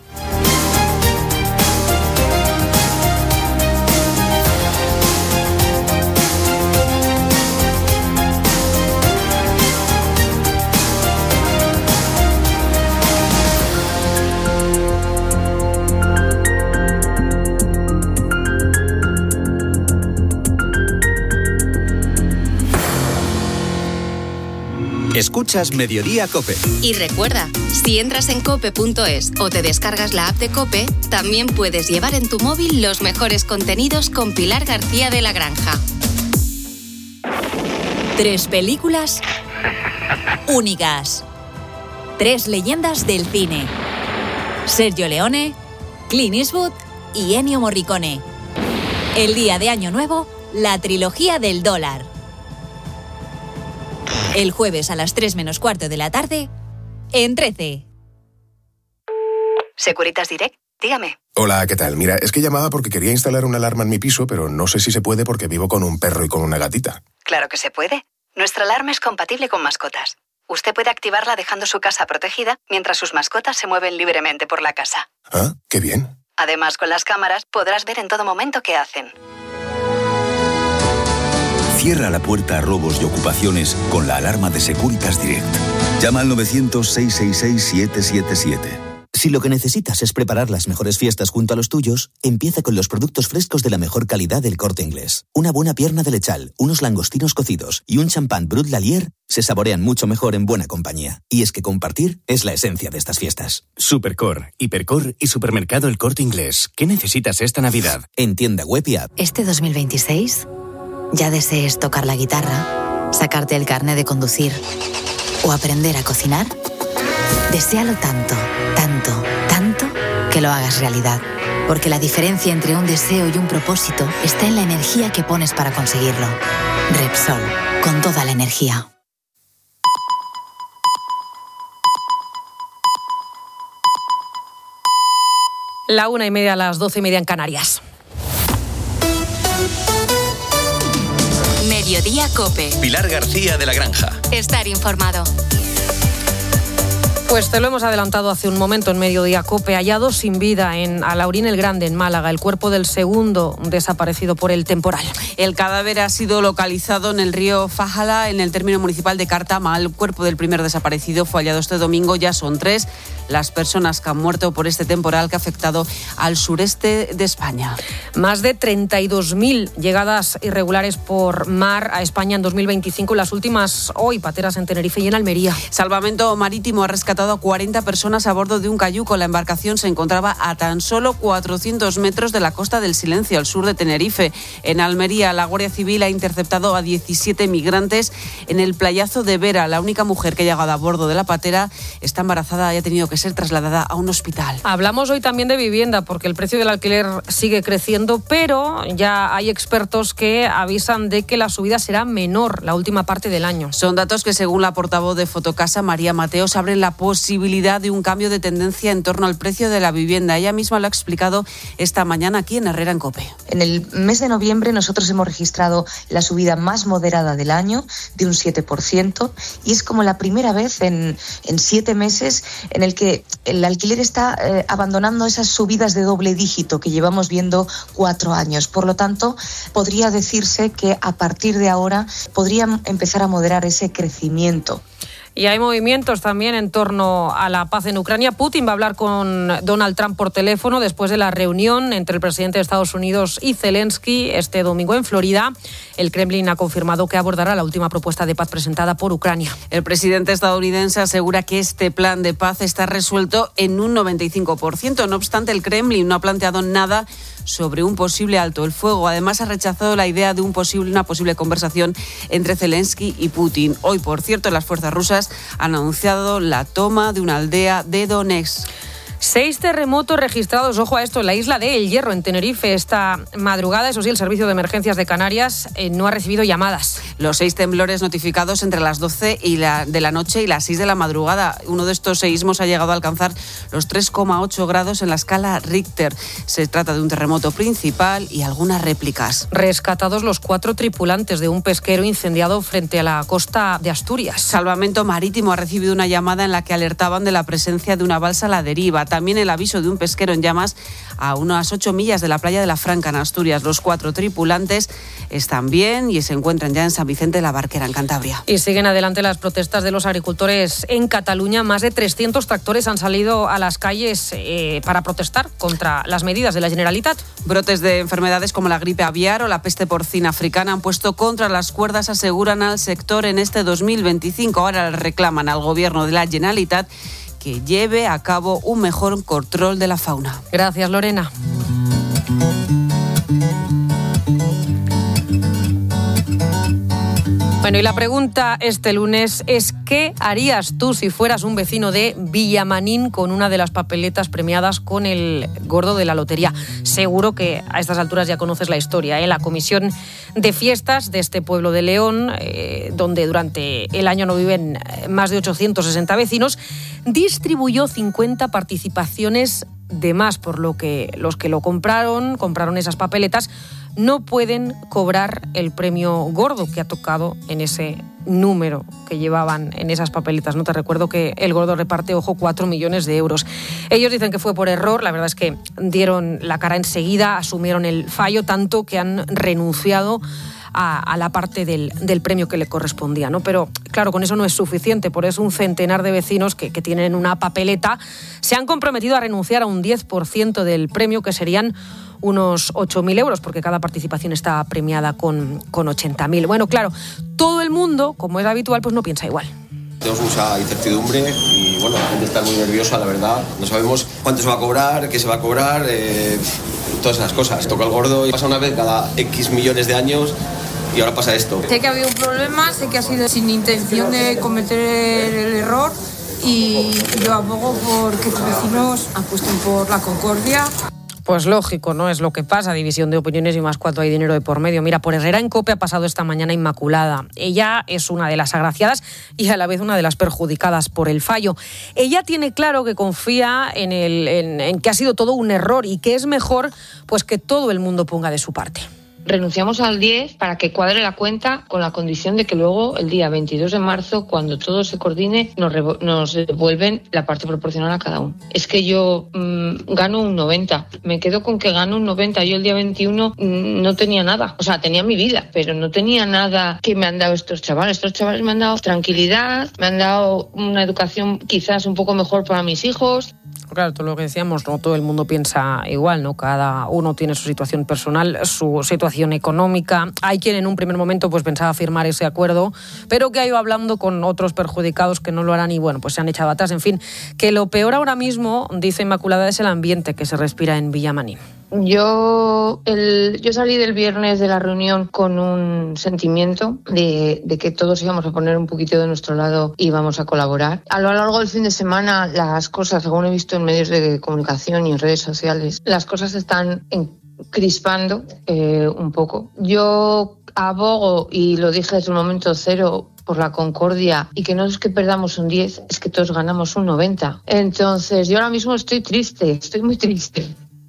Escuchas Mediodía COPE. Y recuerda, si entras en cope punto es o te descargas la app de COPE, también puedes llevar en tu móvil los mejores contenidos con Pilar García de la Granja. Tres películas únicas. Tres leyendas del cine. Sergio Leone, Clint Eastwood y Ennio Morricone. El día de Año Nuevo, la trilogía del dólar. El jueves a las tres menos cuarto de la tarde, en trece. Securitas Direct, dígame. Hola, ¿qué tal? Mira, es que llamaba porque quería instalar una alarma en mi piso, pero no sé si se puede porque vivo con un perro y con una gatita. Claro que se puede. Nuestra alarma es compatible con mascotas. Usted puede activarla dejando su casa protegida mientras sus mascotas se mueven libremente por la casa. Ah, qué bien. Además, con las cámaras podrás ver en todo momento qué hacen. Cierra la puerta a robos y ocupaciones con la alarma de Securitas Direct. Llama al novecientos, seiscientos sesenta y seis, siete siete siete. Si lo que necesitas es preparar las mejores fiestas junto a los tuyos, empieza con los productos frescos de la mejor calidad del Corte Inglés. Una buena pierna de lechal, unos langostinos cocidos y un champán Brut Lalier se saborean mucho mejor en buena compañía. Y es que compartir es la esencia de estas fiestas. Supercor, Hipercor y Supermercado El Corte Inglés. ¿Qué necesitas esta Navidad? En tienda web y app. Este dos mil veintiséis, ya desees tocar la guitarra, sacarte el carnet de conducir o aprender a cocinar. Deséalo tanto, tanto, tanto que lo hagas realidad. Porque la diferencia entre un deseo y un propósito está en la energía que pones para conseguirlo. Repsol, con toda la energía. La una y media a las doce y media en Canarias. Mediodía COPE. Pilar García de la Granja. Estar informado. Pues te lo hemos adelantado hace un momento en Mediodía COPE. Hallado sin vida en Alaurín el Grande, en Málaga, el cuerpo del segundo desaparecido por el temporal. El cadáver ha sido localizado en el río Fájala, en el término municipal de Cartama. El cuerpo del primer desaparecido fue hallado este domingo. Ya son tres las personas que han muerto por este temporal que ha afectado al sureste de España. Más de treinta y dos mil llegadas irregulares por mar a España en dos mil veinticinco. Las últimas hoy, pateras en Tenerife y en Almería. Salvamento Marítimo ha rescatado a cuarenta personas a bordo de un cayuco. La embarcación se encontraba a tan solo cuatrocientos metros de la Costa del Silencio, al sur de Tenerife. En Almería, la Guardia Civil ha interceptado a diecisiete migrantes en el playazo de Vera. La única mujer que ha llegado a bordo de la patera está embarazada y ha tenido que ser trasladada a un hospital. Hablamos hoy también de vivienda, porque el precio del alquiler sigue creciendo, pero ya hay expertos que avisan de que la subida será menor la última parte del año. Son datos que, según la portavoz de Fotocasa, María Mateos, abren la posibilidad de un cambio de tendencia en torno al precio de la vivienda. Ella misma lo ha explicado esta mañana aquí en Herrera en COPE. En el mes de noviembre nosotros hemos registrado la subida más moderada del año, de un siete por ciento, y es como la primera vez en, en siete meses en el que el alquiler está eh, abandonando esas subidas de doble dígito que llevamos viendo cuatro años. Por lo tanto, podría decirse que a partir de ahora podría empezar a moderar ese crecimiento. Y hay movimientos también en torno a la paz en Ucrania. Putin va a hablar con Donald Trump por teléfono después de la reunión entre el presidente de Estados Unidos y Zelensky este domingo en Florida. El Kremlin ha confirmado que abordará la última propuesta de paz presentada por Ucrania. El presidente estadounidense asegura que este plan de paz está resuelto en un noventa y cinco por ciento. No obstante, el Kremlin no ha planteado nada sobre un posible alto el fuego. Además, ha rechazado la idea de un posible, una posible conversación entre Zelensky y Putin. Hoy, por cierto, las fuerzas rusas han anunciado la toma de una aldea de Donetsk. Seis terremotos registrados, ojo a esto, en la isla de El Hierro, en Tenerife, esta madrugada. Eso sí, el Servicio de Emergencias de Canarias eh, no ha recibido llamadas. Los seis temblores notificados entre las doce y la, de la noche y las seis de la madrugada. Uno de estos seísmos ha llegado a alcanzar los tres coma ocho grados en la escala Richter. Se trata de un terremoto principal y algunas réplicas. Rescatados los cuatro tripulantes de un pesquero incendiado frente a la costa de Asturias. Salvamento Marítimo ha recibido una llamada en la que alertaban de la presencia de una balsa a la deriva. También el aviso de un pesquero en llamas a unas ocho millas de la playa de la Franca, en Asturias. Los cuatro tripulantes están bien y se encuentran ya en San Vicente de la Barquera, en Cantabria. Y siguen adelante las protestas de los agricultores en Cataluña. Más de trescientos tractores han salido a las calles eh, para protestar contra las medidas de la Generalitat. Brotes de enfermedades como la gripe aviar o la peste porcina africana han puesto contra las cuerdas, aseguran al sector en este dos mil veinticinco. Ahora le reclaman al gobierno de la Generalitat que lleve a cabo un mejor control de la fauna. Gracias, Lorena. Bueno, y la pregunta este lunes es: ¿qué harías tú si fueras un vecino de Villamanín con una de las papeletas premiadas con el gordo de la lotería? Seguro que a estas alturas ya conoces la historia, ¿eh? La comisión de fiestas de este pueblo de León, eh, donde durante el año no viven más de ochocientos sesenta vecinos, distribuyó cincuenta participaciones de más, por lo que los que lo compraron, compraron esas papeletas, no pueden cobrar el premio gordo que ha tocado en ese número que llevaban en esas papeletas. No te recuerdo que el gordo reparte, ojo, cuatro millones de euros. Ellos dicen que fue por error. La verdad es que dieron la cara enseguida, asumieron el fallo, tanto que han renunciado a, a la parte del, del premio que le correspondía, ¿no? Pero claro, con eso no es suficiente, por eso un centenar de vecinos que, que tienen una papeleta se han comprometido a renunciar a un diez por ciento del premio, que serían unos ocho mil euros, porque cada participación está premiada con, con ochenta mil. Bueno, claro, todo el mundo, como es habitual, pues no piensa igual. Tenemos mucha incertidumbre y bueno, la gente está muy nerviosa, la verdad. No sabemos cuánto se va a cobrar, qué se va a cobrar, eh, todas esas cosas. Toca el gordo y pasa una vez cada X millones de años y ahora pasa esto. Sé que ha habido un problema, sé que ha sido sin intención de cometer el error y yo abogo por que los vecinos apuesten por la concordia. Pues lógico, ¿no? Es lo que pasa, división de opiniones y más cuando hay dinero de por medio. Mira, por Herrera en COPE ha pasado esta mañana Inmaculada. Ella es una de las agraciadas y a la vez una de las perjudicadas por el fallo. Ella tiene claro que confía en, el, en, en que ha sido todo un error y que es mejor pues que todo el mundo ponga de su parte. Renunciamos al diez para que cuadre la cuenta, con la condición de que luego el día veintidós de marzo, cuando todo se coordine, nos, revo- nos devuelven la parte proporcional a cada uno. Es que yo mmm, gano un noventa, me quedo con que gano un noventa. Yo el día veintiuno mmm, no tenía nada, o sea, tenía mi vida, pero no tenía nada que me han dado estos chavales. Estos chavales me han dado tranquilidad, me han dado una educación quizás un poco mejor para mis hijos. Claro, todo lo que decíamos, no todo el mundo piensa igual, ¿no? Cada uno tiene su situación personal, su situación económica. Hay quien en un primer momento pues pensaba firmar ese acuerdo, pero que ha ido hablando con otros perjudicados que no lo harán y bueno, pues se han echado atrás. En fin, que lo peor ahora mismo, dice Inmaculada, es el ambiente que se respira en Villamanín. Yo, el, yo salí del viernes de la reunión con un sentimiento de, de que todos íbamos a poner un poquito de nuestro lado y íbamos a colaborar. A lo largo del fin de semana las cosas, según he visto en medios de comunicación y en redes sociales, las cosas se están crispando eh, un poco. Yo abogo, y lo dije desde el momento cero, por la concordia y que no es que perdamos un diez, es que todos ganamos un noventa. Entonces yo ahora mismo estoy triste, estoy muy triste.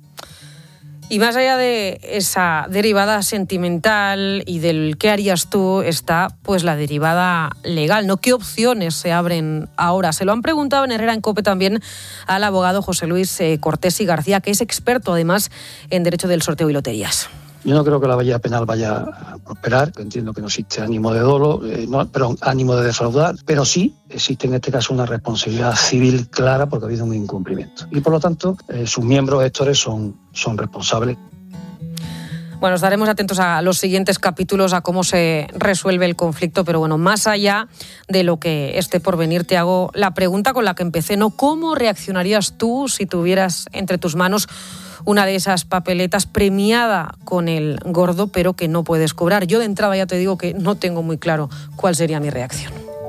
Y más allá de esa derivada sentimental y del qué harías tú, está pues la derivada legal, ¿no? ¿Qué opciones se abren ahora? Se lo han preguntado en Herrera en COPE también al abogado José Luis eh, Cortés y García, que es experto además en derecho del sorteo y loterías. Yo no creo que la valla penal vaya a prosperar, entiendo que no existe ánimo de dolo, eh, no, perdón, ánimo de defraudar, pero sí existe en este caso una responsabilidad civil clara porque ha habido un incumplimiento. Y por lo tanto, eh, sus miembros gestores son, son responsables. Bueno, estaremos atentos a los siguientes capítulos, a cómo se resuelve el conflicto, pero bueno, más allá de lo que esté por venir, te hago la pregunta con la que empecé, ¿no? ¿Cómo reaccionarías tú si tuvieras entre tus manos una de esas papeletas premiada con el gordo, pero que no puedes cobrar? Yo de entrada ya te digo que no tengo muy claro cuál sería mi reacción.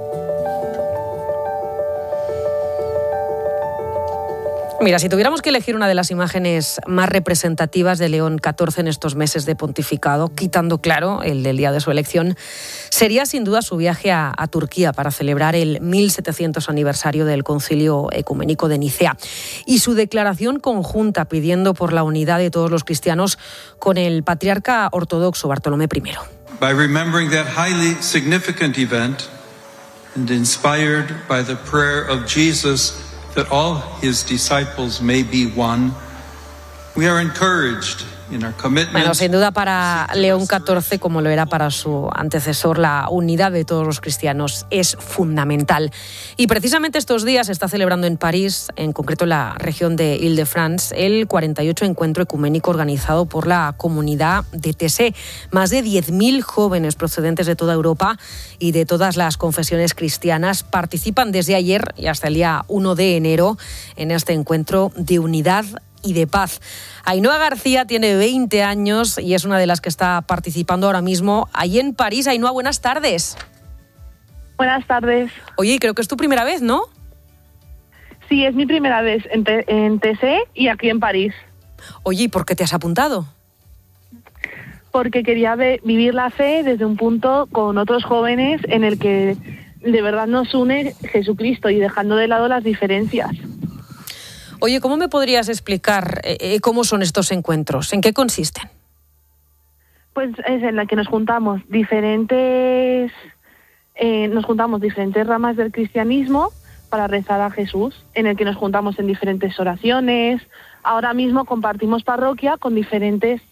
Mira, si tuviéramos que elegir una de las imágenes más representativas de León catorce en estos meses de pontificado, quitando, claro, el del día de su elección, sería sin duda su viaje a, a Turquía para celebrar el mil setecientos aniversario del Concilio Ecuménico de Nicea y su declaración conjunta pidiendo por la unidad de todos los cristianos con el patriarca ortodoxo Bartolomé primero. By remembering that highly significant event and inspired by the prayer of Jesus that all his disciples may be one, we are encouraged in our commitment. Bueno, sin duda para León catorce, como lo era para su antecesor, la unidad de todos los cristianos es fundamental. Y precisamente estos días se está celebrando en París, en concreto en la región de Île-de-France, el cuarenta y ocho encuentro ecuménico organizado por la comunidad de Tessé. Más de diez mil jóvenes procedentes de toda Europa y de todas las confesiones cristianas participan desde ayer y hasta el día uno de enero en este encuentro de unidad y de paz. Ainhoa García tiene veinte años y es una de las que está participando ahora mismo allí en París. Ainhoa, buenas tardes. Buenas tardes. Oye, creo que es tu primera vez, ¿no? Sí, es mi primera vez en, T- en T S E y aquí en París. Oye, ¿y por qué te has apuntado? Porque quería ve- vivir la fe desde un punto con otros jóvenes en el que de verdad nos une Jesucristo y dejando de lado las diferencias. Oye, ¿cómo me podrías explicar eh, cómo son estos encuentros? ¿En qué consisten? Pues es en la que nos juntamos diferentes, eh, nos juntamos diferentes ramas del cristianismo para rezar a Jesús, en el que nos juntamos en diferentes oraciones. Ahora mismo compartimos parroquia con diferentes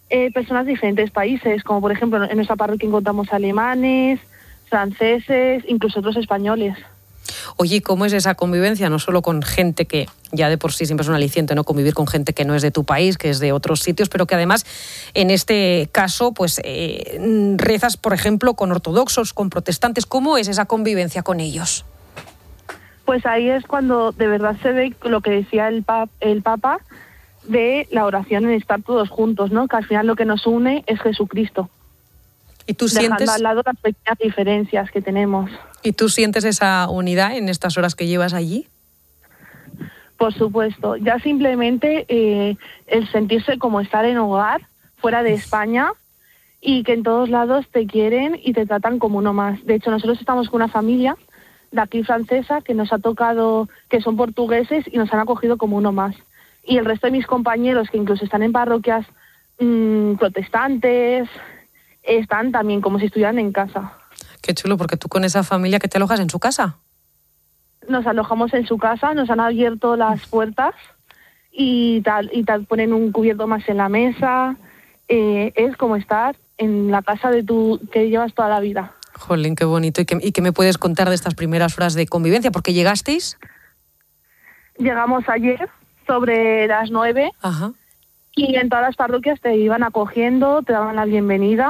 eh, personas de diferentes países, como por ejemplo en nuestra parroquia encontramos alemanes, franceses, incluso otros españoles. Oye, ¿cómo es esa convivencia? No solo con gente que ya de por sí siempre es un aliciente, ¿no? Convivir con gente que no es de tu país, que es de otros sitios, pero que además en este caso pues eh, rezas, por ejemplo, con ortodoxos, con protestantes. ¿Cómo es esa convivencia con ellos? Pues ahí es cuando de verdad se ve lo que decía el, pap, el Papa de la oración en estar todos juntos, ¿no? Que al final lo que nos une es Jesucristo. ¿Y tú dejando sientes... al lado las pequeñas diferencias que tenemos. ¿Y tú sientes esa unidad en estas horas que llevas allí? Por supuesto. Ya simplemente eh, el sentirse como estar en hogar, fuera de España, y que en todos lados te quieren y te tratan como uno más. De hecho, nosotros estamos con una familia de aquí francesa que nos ha tocado, que son portugueses y nos han acogido como uno más. Y el resto de mis compañeros, que incluso están en parroquias mmm, protestantes, están también como si estuvieran en casa. Qué chulo, porque tú con esa familia que te alojas en su casa. Nos alojamos en su casa, nos han abierto las puertas y tal, y tal ponen un cubierto más en la mesa. Eh, es como estar en la casa de tu que llevas toda la vida. Jolín, qué bonito. ¿Y qué, ¿Y qué me puedes contar de estas primeras horas de convivencia? ¿Por qué llegasteis? Llegamos ayer sobre las nueve. Ajá. Y en todas las parroquias te iban acogiendo, te daban la bienvenida.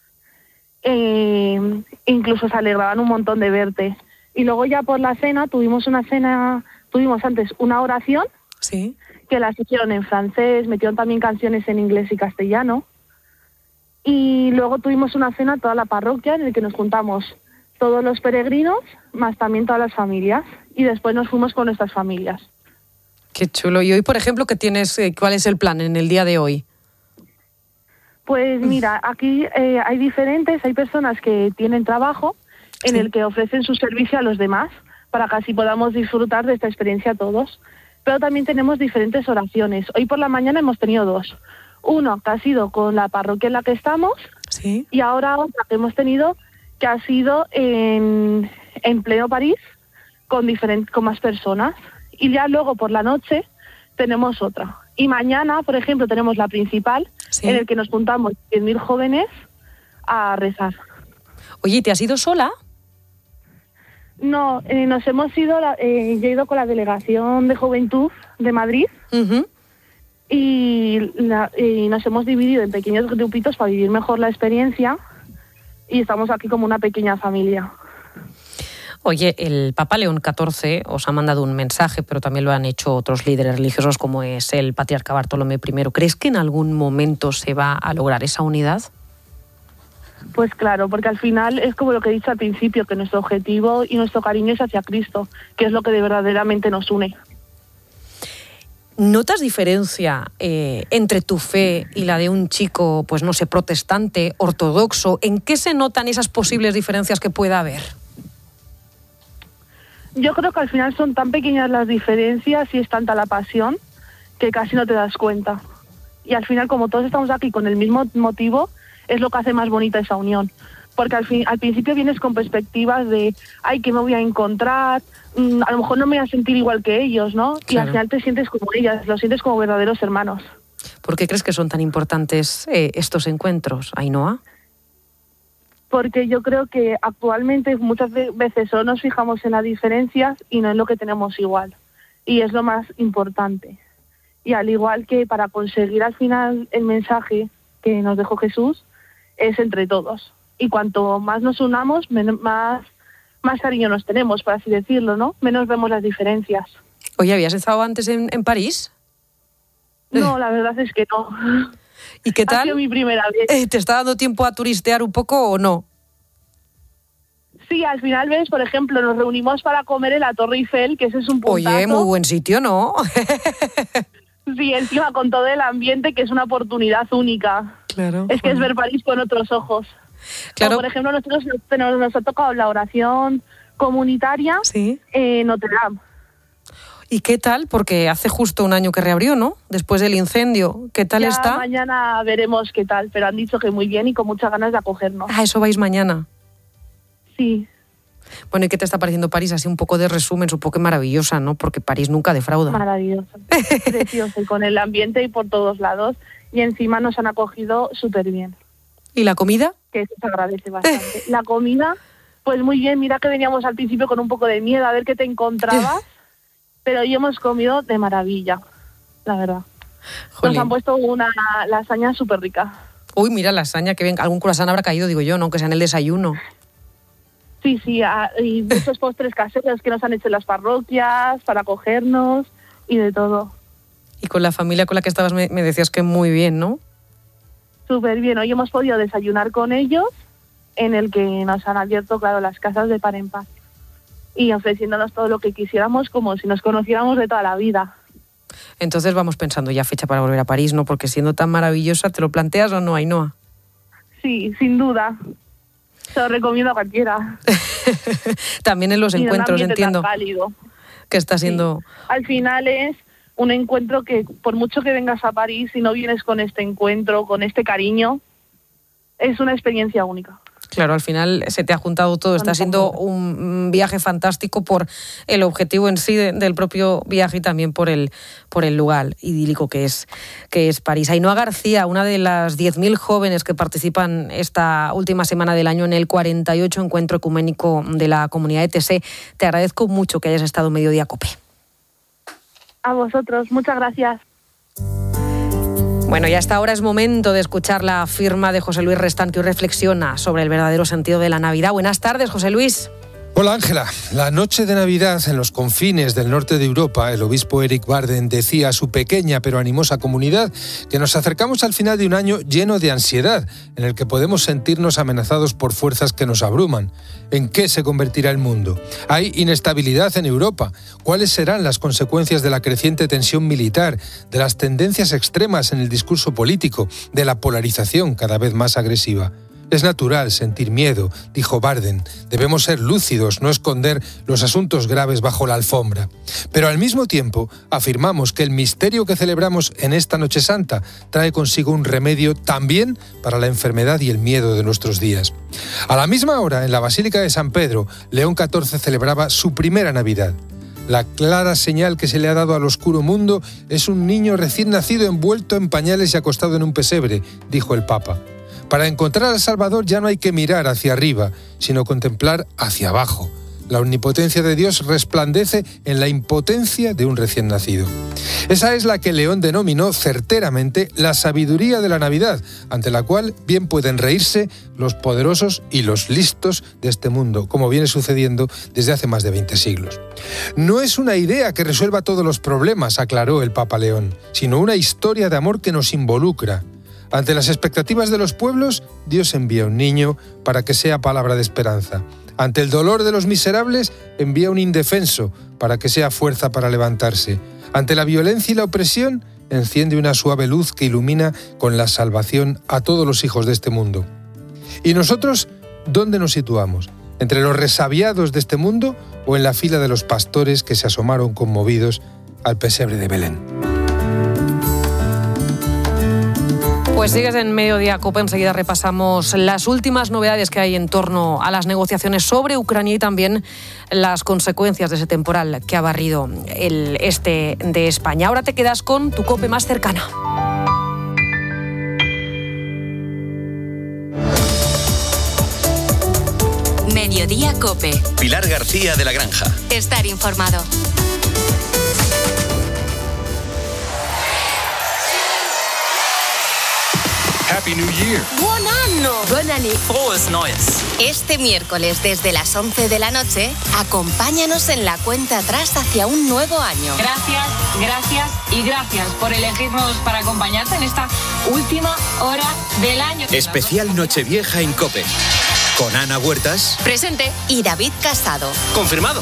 Eh, incluso se alegraban un montón de verte. Y luego ya por la cena, tuvimos una cena, tuvimos antes una oración, sí, que las hicieron en francés, metieron también canciones en inglés y castellano. Y luego tuvimos una cena toda la parroquia en la que nos juntamos todos los peregrinos, más también todas las familias. Y después nos fuimos con nuestras familias. Qué chulo. Y hoy, por ejemplo, ¿qué tienes? ¿Cuál es el plan en el día de hoy? Pues mira, aquí eh, hay diferentes, hay personas que tienen trabajo en sí. el que ofrecen su servicio a los demás para que así podamos disfrutar de esta experiencia todos. Pero también tenemos diferentes oraciones. Hoy por la mañana hemos tenido dos. Uno que ha sido con la parroquia en la que estamos, sí, y ahora otra que hemos tenido que ha sido en, en pleno París con, diferent, con más personas. Y ya luego por la noche tenemos otra. Y mañana, por ejemplo, tenemos la principal, sí, en el que nos juntamos diez mil jóvenes a rezar. Oye, ¿te has ido sola? No, eh, nos hemos ido, eh, yo he ido con la delegación de Juventud de Madrid, uh-huh, y, la, y nos hemos dividido en pequeños grupitos para vivir mejor la experiencia y estamos aquí como una pequeña familia. Oye, el Papa León catorce os ha mandado un mensaje, pero también lo han hecho otros líderes religiosos como es el patriarca Bartolomé primero. ¿Crees que en algún momento se va a lograr esa unidad? Pues claro, porque al final es como lo que he dicho al principio, que nuestro objetivo y nuestro cariño es hacia Cristo, que es lo que de verdaderamente nos une. ¿Notas diferencia eh, entre tu fe y la de un chico, pues no sé, protestante, ortodoxo? ¿En qué se notan esas posibles diferencias que pueda haber? Yo creo que al final son tan pequeñas las diferencias y es tanta la pasión que casi no te das cuenta. Y al final, como todos estamos aquí con el mismo motivo, es lo que hace más bonita esa unión. Porque al, fin, al principio vienes con perspectivas de, ay, ¿qué me voy a encontrar? Mm, a lo mejor no me voy a sentir igual que ellos, ¿no? Claro. Y al final te sientes como ellas, los sientes como verdaderos hermanos. ¿Por qué crees que son tan importantes eh, estos encuentros, Ainhoa? Porque yo creo que actualmente muchas veces solo nos fijamos en las diferencias y no en lo que tenemos igual. Y es lo más importante. Y al igual que para conseguir al final el mensaje que nos dejó Jesús, es entre todos. Y cuanto más nos unamos, menos, más, más cariño nos tenemos, por así decirlo, ¿no? Menos vemos las diferencias. Oye, ¿habías estado antes en, en París? No, la verdad es que no. ¿Y qué tal? Ha sido mi primera vez. Eh, ¿Te está dando tiempo a turistear un poco o no? Sí, al final ves, por ejemplo, nos reunimos para comer en la Torre Eiffel, que ese es un puntazo. Oye, muy buen sitio, ¿no? Sí, encima con todo el ambiente, que es una oportunidad única. Claro. Es que es ver París con otros ojos. Claro. Como por ejemplo, nosotros nos, nos ha tocado la oración comunitaria, ¿sí?, en Notre Dame. ¿Y qué tal? Porque hace justo un año que reabrió, ¿no? Después del incendio. ¿Qué tal ya está? Mañana veremos qué tal, pero han dicho que muy bien y con muchas ganas de acogernos. Ah, ¿eso vais mañana? Sí. Bueno, ¿y qué te está pareciendo París? Así un poco de resumen, supongo que maravillosa, ¿no? Porque París nunca defrauda. Maravillosa, preciosa, y con el ambiente y por todos lados. y encima nos han acogido súper bien. ¿Y la comida? Que eso se agradece bastante. La comida, pues muy bien, mira que veníamos al principio con un poco de miedo a ver qué te encontrabas, pero hoy hemos comido de maravilla, la verdad. Jolín. Nos han puesto una lasaña súper rica. Uy, mira, lasaña, que bien, algún croissant habrá caído, digo yo, ¿no? Que sea en el desayuno. Sí, sí, y muchos postres caseros que nos han hecho en las parroquias para acogernos y de todo. Y con la familia con la que estabas me, me decías que muy bien, ¿no? Súper bien, hoy hemos podido desayunar con ellos, en el que nos han abierto, claro, las casas de par en par y ofreciéndonos todo lo que quisiéramos como si nos conociéramos de toda la vida. Entonces vamos pensando ya fecha para volver a París, ¿no? Porque siendo tan maravillosa, ¿te lo planteas o no, Ainhoa? Sí, sin duda. Se lo recomiendo a cualquiera. También en los y encuentros, en entiendo. Tan cálido. Que está siendo... Sí. Al final es un encuentro que, por mucho que vengas a París, si no vienes con este encuentro, con este cariño, es una experiencia única. Claro, al final se te ha juntado todo. Está siendo un viaje fantástico por el objetivo en sí de, del propio viaje y también por el, por el lugar idílico que es, que es París. Ainhoa García, una de las diez mil jóvenes que participan esta última semana del año en el cuarenta y ocho Encuentro Ecuménico de la Comunidad E T S, te agradezco mucho que hayas estado Mediodía Cope. A vosotros, muchas gracias. Bueno, y hasta ahora es momento de escuchar la firma de José Luis Restán, que hoy reflexiona sobre el verdadero sentido de la Navidad. Buenas tardes, José Luis. Hola, Ángela. La noche de Navidad, en los confines del norte de Europa, el obispo Eric Barden decía a su pequeña pero animosa comunidad que nos acercamos al final de un año lleno de ansiedad, en el que podemos sentirnos amenazados por fuerzas que nos abruman. ¿En qué se convertirá el mundo? Hay inestabilidad en Europa. ¿Cuáles serán las consecuencias de la creciente tensión militar, de las tendencias extremas en el discurso político, de la polarización cada vez más agresiva? Es natural sentir miedo, dijo Barden. Debemos ser lúcidos, no esconder los asuntos graves bajo la alfombra. Pero al mismo tiempo afirmamos que el misterio que celebramos en esta Noche Santa trae consigo un remedio también para la enfermedad y el miedo de nuestros días. A la misma hora, en la Basílica de San Pedro, León catorce celebraba su primera Navidad. La clara señal que se le ha dado al oscuro mundo es un niño recién nacido envuelto en pañales y acostado en un pesebre, dijo el Papa. Para encontrar al Salvador ya no hay que mirar hacia arriba, sino contemplar hacia abajo. La omnipotencia de Dios resplandece en la impotencia de un recién nacido. Esa es la que León denominó certeramente la sabiduría de la Navidad, ante la cual bien pueden reírse los poderosos y los listos de este mundo, como viene sucediendo desde hace más de veinte siglos. No es una idea que resuelva todos los problemas, aclaró el Papa León, sino una historia de amor que nos involucra. Ante las expectativas de los pueblos, Dios envía un niño para que sea palabra de esperanza. Ante el dolor de los miserables, envía un indefenso para que sea fuerza para levantarse. Ante la violencia y la opresión, enciende una suave luz que ilumina con la salvación a todos los hijos de este mundo. ¿Y nosotros dónde nos situamos? ¿Entre los resabiados de este mundo o en la fila de los pastores que se asomaron conmovidos al pesebre de Belén? Pues sigues en Mediodía Cope, enseguida repasamos las últimas novedades que hay en torno a las negociaciones sobre Ucrania y también las consecuencias de ese temporal que ha barrido el este de España. Ahora te quedas con tu Cope más cercana. Mediodía Cope. Pilar García de la Granja. Estar informado. Happy New Year. ¡Buen año! ¡Buen año! ¡Frohes Neues! Este miércoles desde las once de la noche, acompáñanos en la cuenta atrás hacia un nuevo año. Gracias, gracias y gracias por elegirnos para acompañarte en esta última hora del año. Especial Nochevieja en COPE. Con Ana Huertas. Presente. Y David Casado. Confirmado.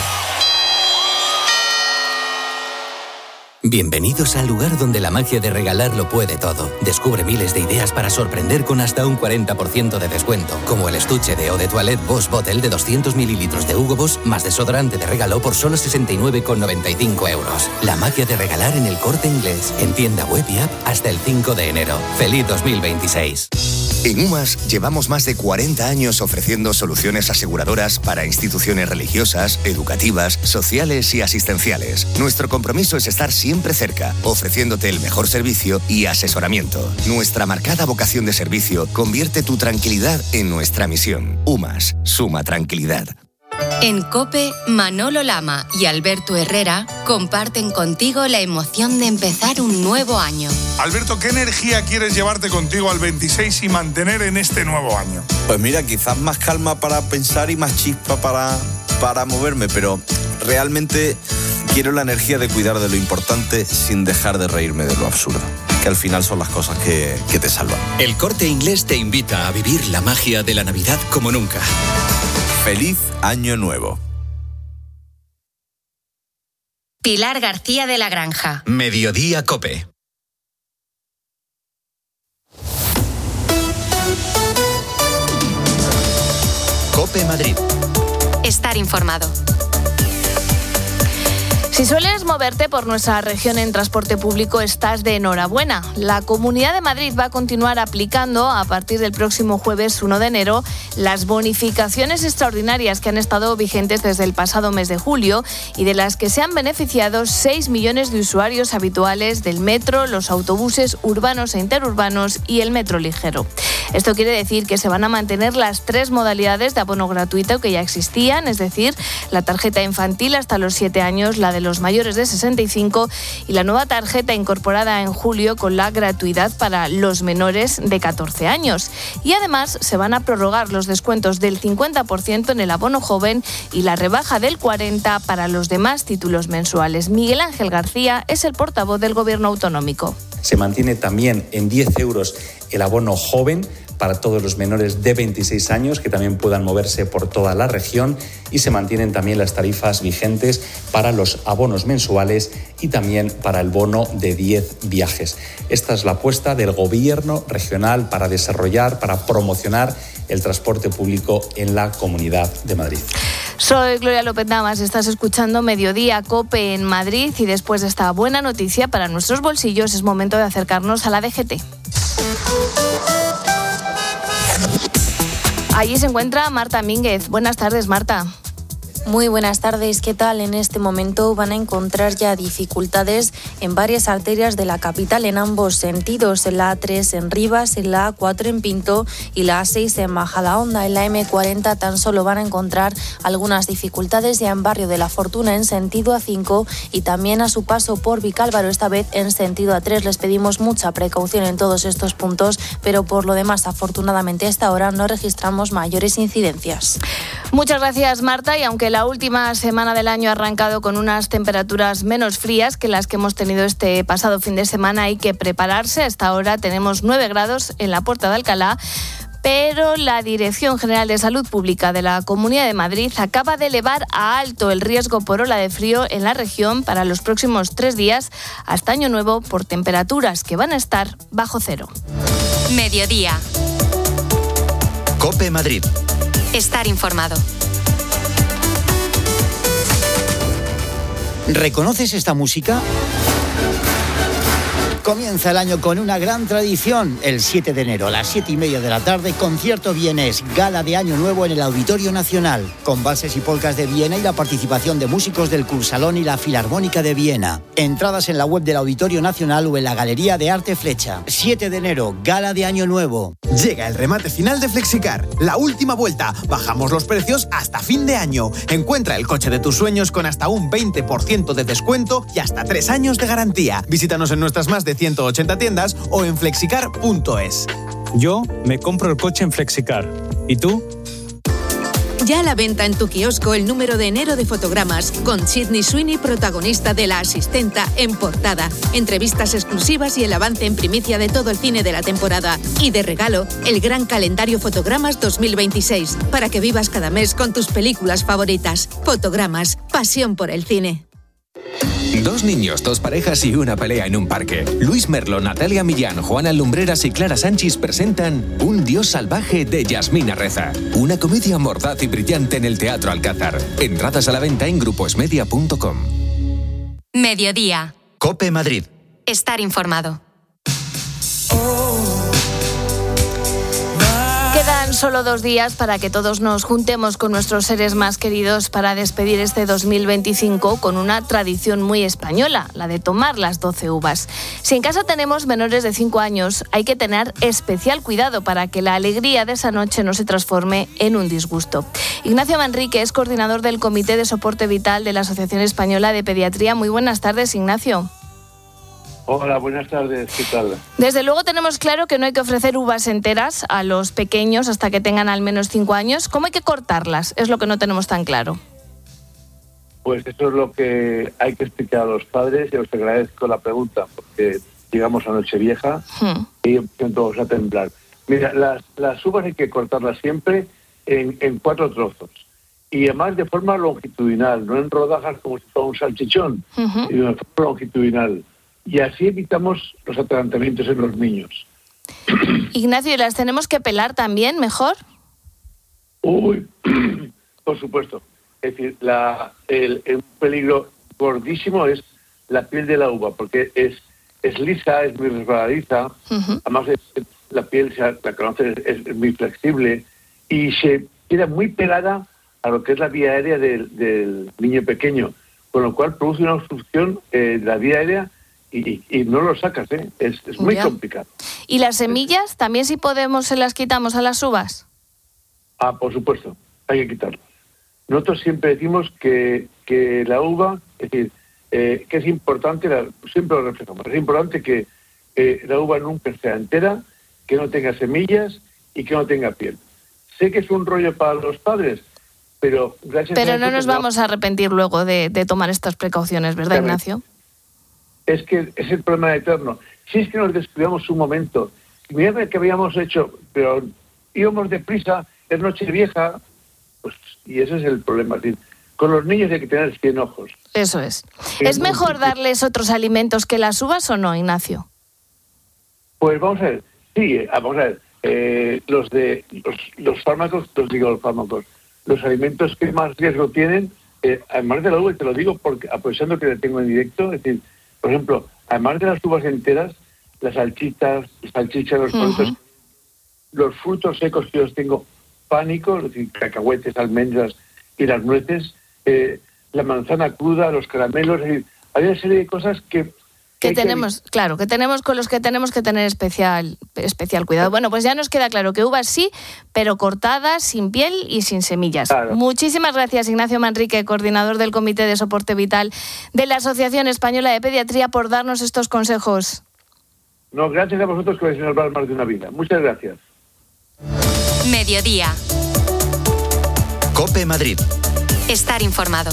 Bienvenidos al lugar donde la magia de regalar lo puede todo. Descubre miles de ideas para sorprender con hasta un cuarenta por ciento de descuento, como el estuche de Eau de Toilette Boss Bottle de doscientos mililitros de Hugo Boss más desodorante de regalo por solo sesenta y nueve con noventa y cinco euros. La magia de regalar en el Corte Inglés, en tienda web y app hasta el cinco de enero. ¡Feliz dos mil veintiséis! En UMAS llevamos más de cuarenta años ofreciendo soluciones aseguradoras para instituciones religiosas, educativas, sociales y asistenciales. Nuestro compromiso es estar siempre cerca, ofreciéndote el mejor servicio y asesoramiento. Nuestra marcada vocación de servicio convierte tu tranquilidad en nuestra misión. UMAS, suma tranquilidad. En COPE, Manolo Lama y Alberto Herrera comparten contigo la emoción de empezar un nuevo año. Alberto, ¿qué energía quieres llevarte contigo al veintiséis y mantener en este nuevo año? Pues mira, quizás más calma para pensar y más chispa para, para moverme, pero realmente quiero la energía de cuidar de lo importante sin dejar de reírme de lo absurdo, que al final son las cosas que, que te salvan. El Corte Inglés te invita a vivir la magia de la Navidad como nunca. ¡Feliz Año Nuevo! Pilar García de la Granja. Mediodía COPE. COPE Madrid. Estar informado. Si sueles moverte por nuestra región en transporte público, estás de enhorabuena. La Comunidad de Madrid va a continuar aplicando a partir del próximo jueves uno de enero las bonificaciones extraordinarias que han estado vigentes desde el pasado mes de julio y de las que se han beneficiado seis millones de usuarios habituales del metro, los autobuses urbanos e interurbanos y el metro ligero. Esto quiere decir que se van a mantener las tres modalidades de abono gratuito que ya existían, es decir, la tarjeta infantil hasta los siete años, la de los mayores de sesenta y cinco y la nueva tarjeta incorporada en julio con la gratuidad para los menores de catorce años. Y además se van a prorrogar los descuentos del cincuenta por ciento en el abono joven y la rebaja del cuarenta por ciento para los demás títulos mensuales. Miguel Ángel García es el portavoz del Gobierno autonómico. Se mantiene también en diez euros el abono joven para todos los menores de veintiséis años que también puedan moverse por toda la región y se mantienen también las tarifas vigentes para los abonos mensuales y también para el bono de diez viajes. Esta es la apuesta del Gobierno regional para desarrollar, para promocionar el transporte público en la Comunidad de Madrid. Soy Gloria López Damas, estás escuchando Mediodía COPE en Madrid y después de esta buena noticia para nuestros bolsillos es momento de acercarnos a la D G T. Allí se encuentra Marta Mínguez. Buenas tardes, Marta. Muy buenas tardes, ¿qué tal? En este momento van a encontrar ya dificultades en varias arterias de la capital en ambos sentidos, en la A tres en Rivas, en la A cuatro en Pinto y la A seis en Majadahonda. En la eme cuarenta tan solo van a encontrar algunas dificultades ya en Barrio de la Fortuna en sentido A cinco y también a su paso por Vicálvaro, esta vez en sentido A tres. Les pedimos mucha precaución en todos estos puntos, pero por lo demás, afortunadamente a esta hora no registramos mayores incidencias. Muchas gracias, Marta, y aunque la La última semana del año ha arrancado con unas temperaturas menos frías que las que hemos tenido este pasado fin de semana. Hay que prepararse. Hasta ahora tenemos nueve grados en la Puerta de Alcalá, pero la Dirección General de Salud Pública de la Comunidad de Madrid acaba de elevar a alto el riesgo por ola de frío en la región para los próximos tres días hasta Año Nuevo por temperaturas que van a estar bajo cero. Mediodía. COPE Madrid. Estar informado. ¿Reconoces esta música? Comienza el año con una gran tradición. El siete de enero a las siete y media de la tarde, concierto vienés, gala de Año Nuevo en el Auditorio Nacional, con valses y polcas de Viena y la participación de músicos del Cursalón y la Filarmónica de Viena. Entradas en la web del Auditorio Nacional o en la Galería de Arte Flecha. siete de enero, gala de Año Nuevo. Llega el remate final de Flexicar, la última vuelta. Bajamos los precios hasta fin de año. Encuentra el coche de tus sueños con hasta un veinte por ciento de descuento y hasta tres años de garantía. Visítanos en nuestras más de ciento ochenta tiendas o en flexicar punto es. Yo me compro el coche en Flexicar. ¿Y tú? Ya a la venta en tu kiosco el número de enero de Fotogramas, con Sydney Sweeney, protagonista de La Asistenta, en portada. Entrevistas exclusivas y el avance en primicia de todo el cine de la temporada. Y de regalo, el gran calendario Fotogramas dos mil veintiséis, para que vivas cada mes con tus películas favoritas. Fotogramas, pasión por el cine. Dos niños, dos parejas y una pelea en un parque. Luis Merlo, Natalia Millán, Juana Lumbreras y Clara Sánchez presentan Un Dios Salvaje de Yasmina Reza. Una comedia mordaz y brillante en el Teatro Alcázar. Entradas a la venta en gruposmedia punto com. Mediodía. COPE Madrid. Estar informado. solo dos días para que todos nos juntemos con nuestros seres más queridos para despedir este dos mil veinticinco con una tradición muy española, la de tomar las doce uvas. Si en casa tenemos menores de cinco años, hay que tener especial cuidado para que la alegría de esa noche no se transforme en un disgusto. Ignacio Manrique es coordinador del Comité de Soporte Vital de la Asociación Española de Pediatría. Muy buenas tardes, Ignacio. Hola, buenas tardes, ¿qué tal? Desde luego tenemos claro que no hay que ofrecer uvas enteras a los pequeños hasta que tengan al menos cinco años. ¿Cómo hay que cortarlas? Es lo que no tenemos tan claro. Pues eso es lo que hay que explicar a los padres y os agradezco la pregunta porque llegamos a Nochevieja hmm. y empiezan todos a temblar. Mira, las, las uvas hay que cortarlas siempre en, en cuatro trozos y además de forma longitudinal, no en rodajas como si fuera un salchichón, uh-huh. sino de forma longitudinal. Y así evitamos los atragantamientos en los niños. Ignacio, ¿y las tenemos que pelar también mejor? Uy, por supuesto. Es decir, la, el, el peligro gordísimo es la piel de la uva, porque es, es lisa, es muy resbaladiza, uh-huh. además es, la piel, se la conoces, es, es muy flexible y se queda muy pegada a lo que es la vía aérea del, del niño pequeño, con lo cual produce una obstrucción eh, de la vía aérea Y, y no lo sacas, ¿eh? Es, es muy ya. complicado. ¿Y las semillas también si podemos se las quitamos a las uvas? Ah, por supuesto, hay que quitarlas. Nosotros siempre decimos que, que la uva, es decir, eh, que es importante, la, siempre lo reflejamos, es importante que eh, la uva nunca sea entera, que no tenga semillas y que no tenga piel. Sé que es un rollo para los padres, pero gracias pero a Pero no nos vamos a arrepentir luego de, de tomar estas precauciones, ¿verdad, Ignacio? Es que es el problema eterno. Si es que nos descuidamos un momento, mirad que habíamos hecho, pero íbamos deprisa, es Nochevieja, pues, y ese es el problema. Es decir, con los niños hay que tener cien ojos. Eso es. ¿Es mejor darles otros alimentos que las uvas o no, Ignacio? Pues vamos a ver, sí, vamos a ver, eh, los de los, los fármacos, os digo los fármacos, los alimentos que más riesgo tienen, eh, además de la uva, te lo digo porque aprovechando que le tengo en directo, es decir, por ejemplo, además de las uvas enteras, las salchichas, las salchichas, los uh-huh. frutos, los frutos secos que yo tengo pánico, es decir, cacahuetes, almendras y las nueces, eh, la manzana cruda, los caramelos, es decir, hay una serie de cosas que que tenemos, que... claro, que tenemos con los que tenemos que tener especial especial cuidado. Bueno, pues ya nos queda claro que uvas sí, pero cortadas, sin piel y sin semillas. Claro. Muchísimas gracias, Ignacio Manrique, coordinador del Comité de Soporte Vital de la Asociación Española de Pediatría, por darnos estos consejos. No, gracias a vosotros que vais a salvar más de una vida. Muchas gracias. Mediodía. COPE Madrid. Estar informado.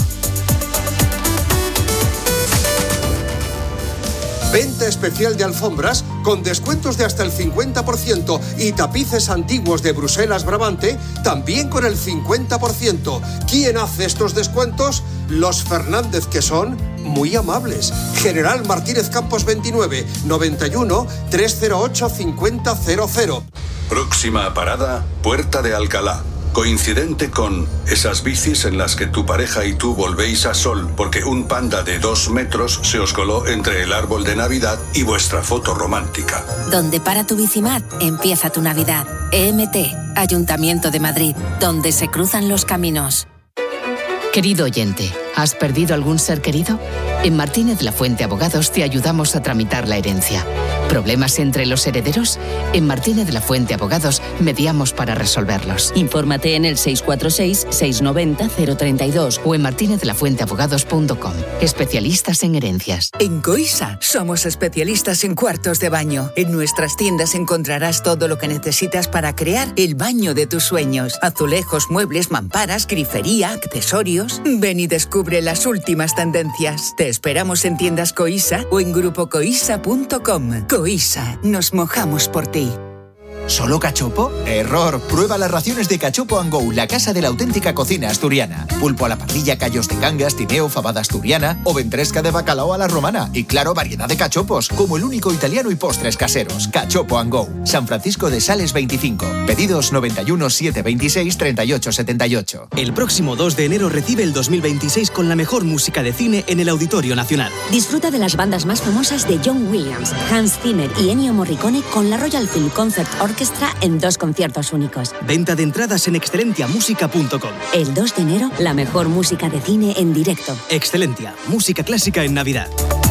Venta especial de alfombras con descuentos de hasta el cincuenta por ciento y tapices antiguos de Bruselas Brabante también con el cincuenta por ciento. ¿Quién hace estos descuentos? Los Fernández, que son muy amables. General Martínez Campos veintinueve, noventa y uno, trescientos ocho, cincuenta cero cero. Próxima parada, Puerta de Alcalá. Coincidente con esas bicis en las que tu pareja y tú volvéis a sol porque un panda de dos metros se os coló entre el árbol de Navidad y vuestra foto romántica. Donde para tu bicimat, empieza tu Navidad. E M T, Ayuntamiento de Madrid, donde se cruzan los caminos. Querido oyente, ¿has perdido algún ser querido? En Martínez Lafuente Abogados te ayudamos a tramitar la herencia. ¿Problemas entre los herederos? En Martínez Lafuente Abogados mediamos para resolverlos. Infórmate en el seis cuatro seis, seis nueve cero, cero tres dos o en martinez lafuente abogados punto com. Especialistas en herencias. En Coisa somos especialistas en cuartos de baño. En nuestras tiendas encontrarás todo lo que necesitas para crear el baño de tus sueños. Azulejos, muebles, mamparas, grifería, accesorios. Ven y descubre las últimas tendencias. Te esperamos en tiendas Coisa o en grupo coisa punto com. Coisa, nos mojamos por ti. ¿Solo cachopo? Error. Prueba las raciones de Cachopo and Go, la casa de la auténtica cocina asturiana. Pulpo a la parrilla, callos de cangas, tineo, fabada asturiana o ventresca de bacalao a la romana. Y claro, variedad de cachopos, como el único italiano y postres caseros. Cachopo and Go. San Francisco de Sales veinticinco. Pedidos noventa y uno, setecientos veintiséis, treinta y ocho setenta y ocho. El próximo dos de enero recibe el dos mil veintiséis con la mejor música de cine en el Auditorio Nacional. Disfruta de las bandas más famosas de John Williams, Hans Zimmer y Ennio Morricone con la Royal Film Concert Orchestra orquestra en dos conciertos únicos. Venta de entradas en excelentia música punto com. El dos de enero, la mejor música de cine en directo. Excelentia, música clásica en Navidad.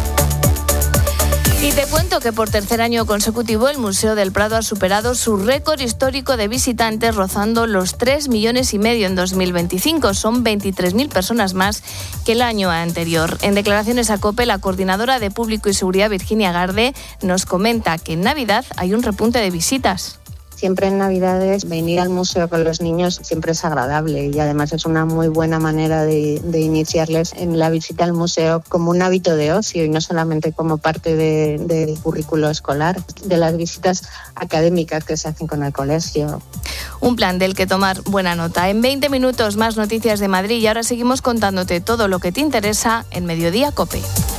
Y te cuento que por tercer año consecutivo el Museo del Prado ha superado su récord histórico de visitantes, rozando los tres millones y medio en dos mil veinticinco. Son veintitrés mil personas más que el año anterior. En declaraciones a COPE, la coordinadora de Público y Seguridad, Virginia Garde, nos comenta que en Navidad hay un repunte de visitas. Siempre en Navidades venir al museo con los niños siempre es agradable y además es una muy buena manera de, de iniciarles en la visita al museo como un hábito de ocio y no solamente como parte de, del currículo escolar, de las visitas académicas que se hacen con el colegio. Un plan del que tomar buena nota. En veinte minutos más noticias de Madrid y ahora seguimos contándote todo lo que te interesa en Mediodía COPE.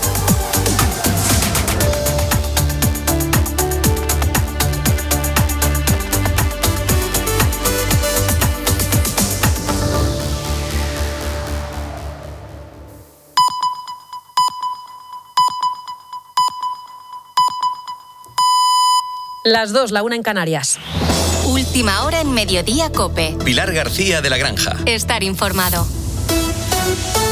Las dos, la una en Canarias. Última hora en Mediodía COPE. Pilar García de la Granja. Estar informado.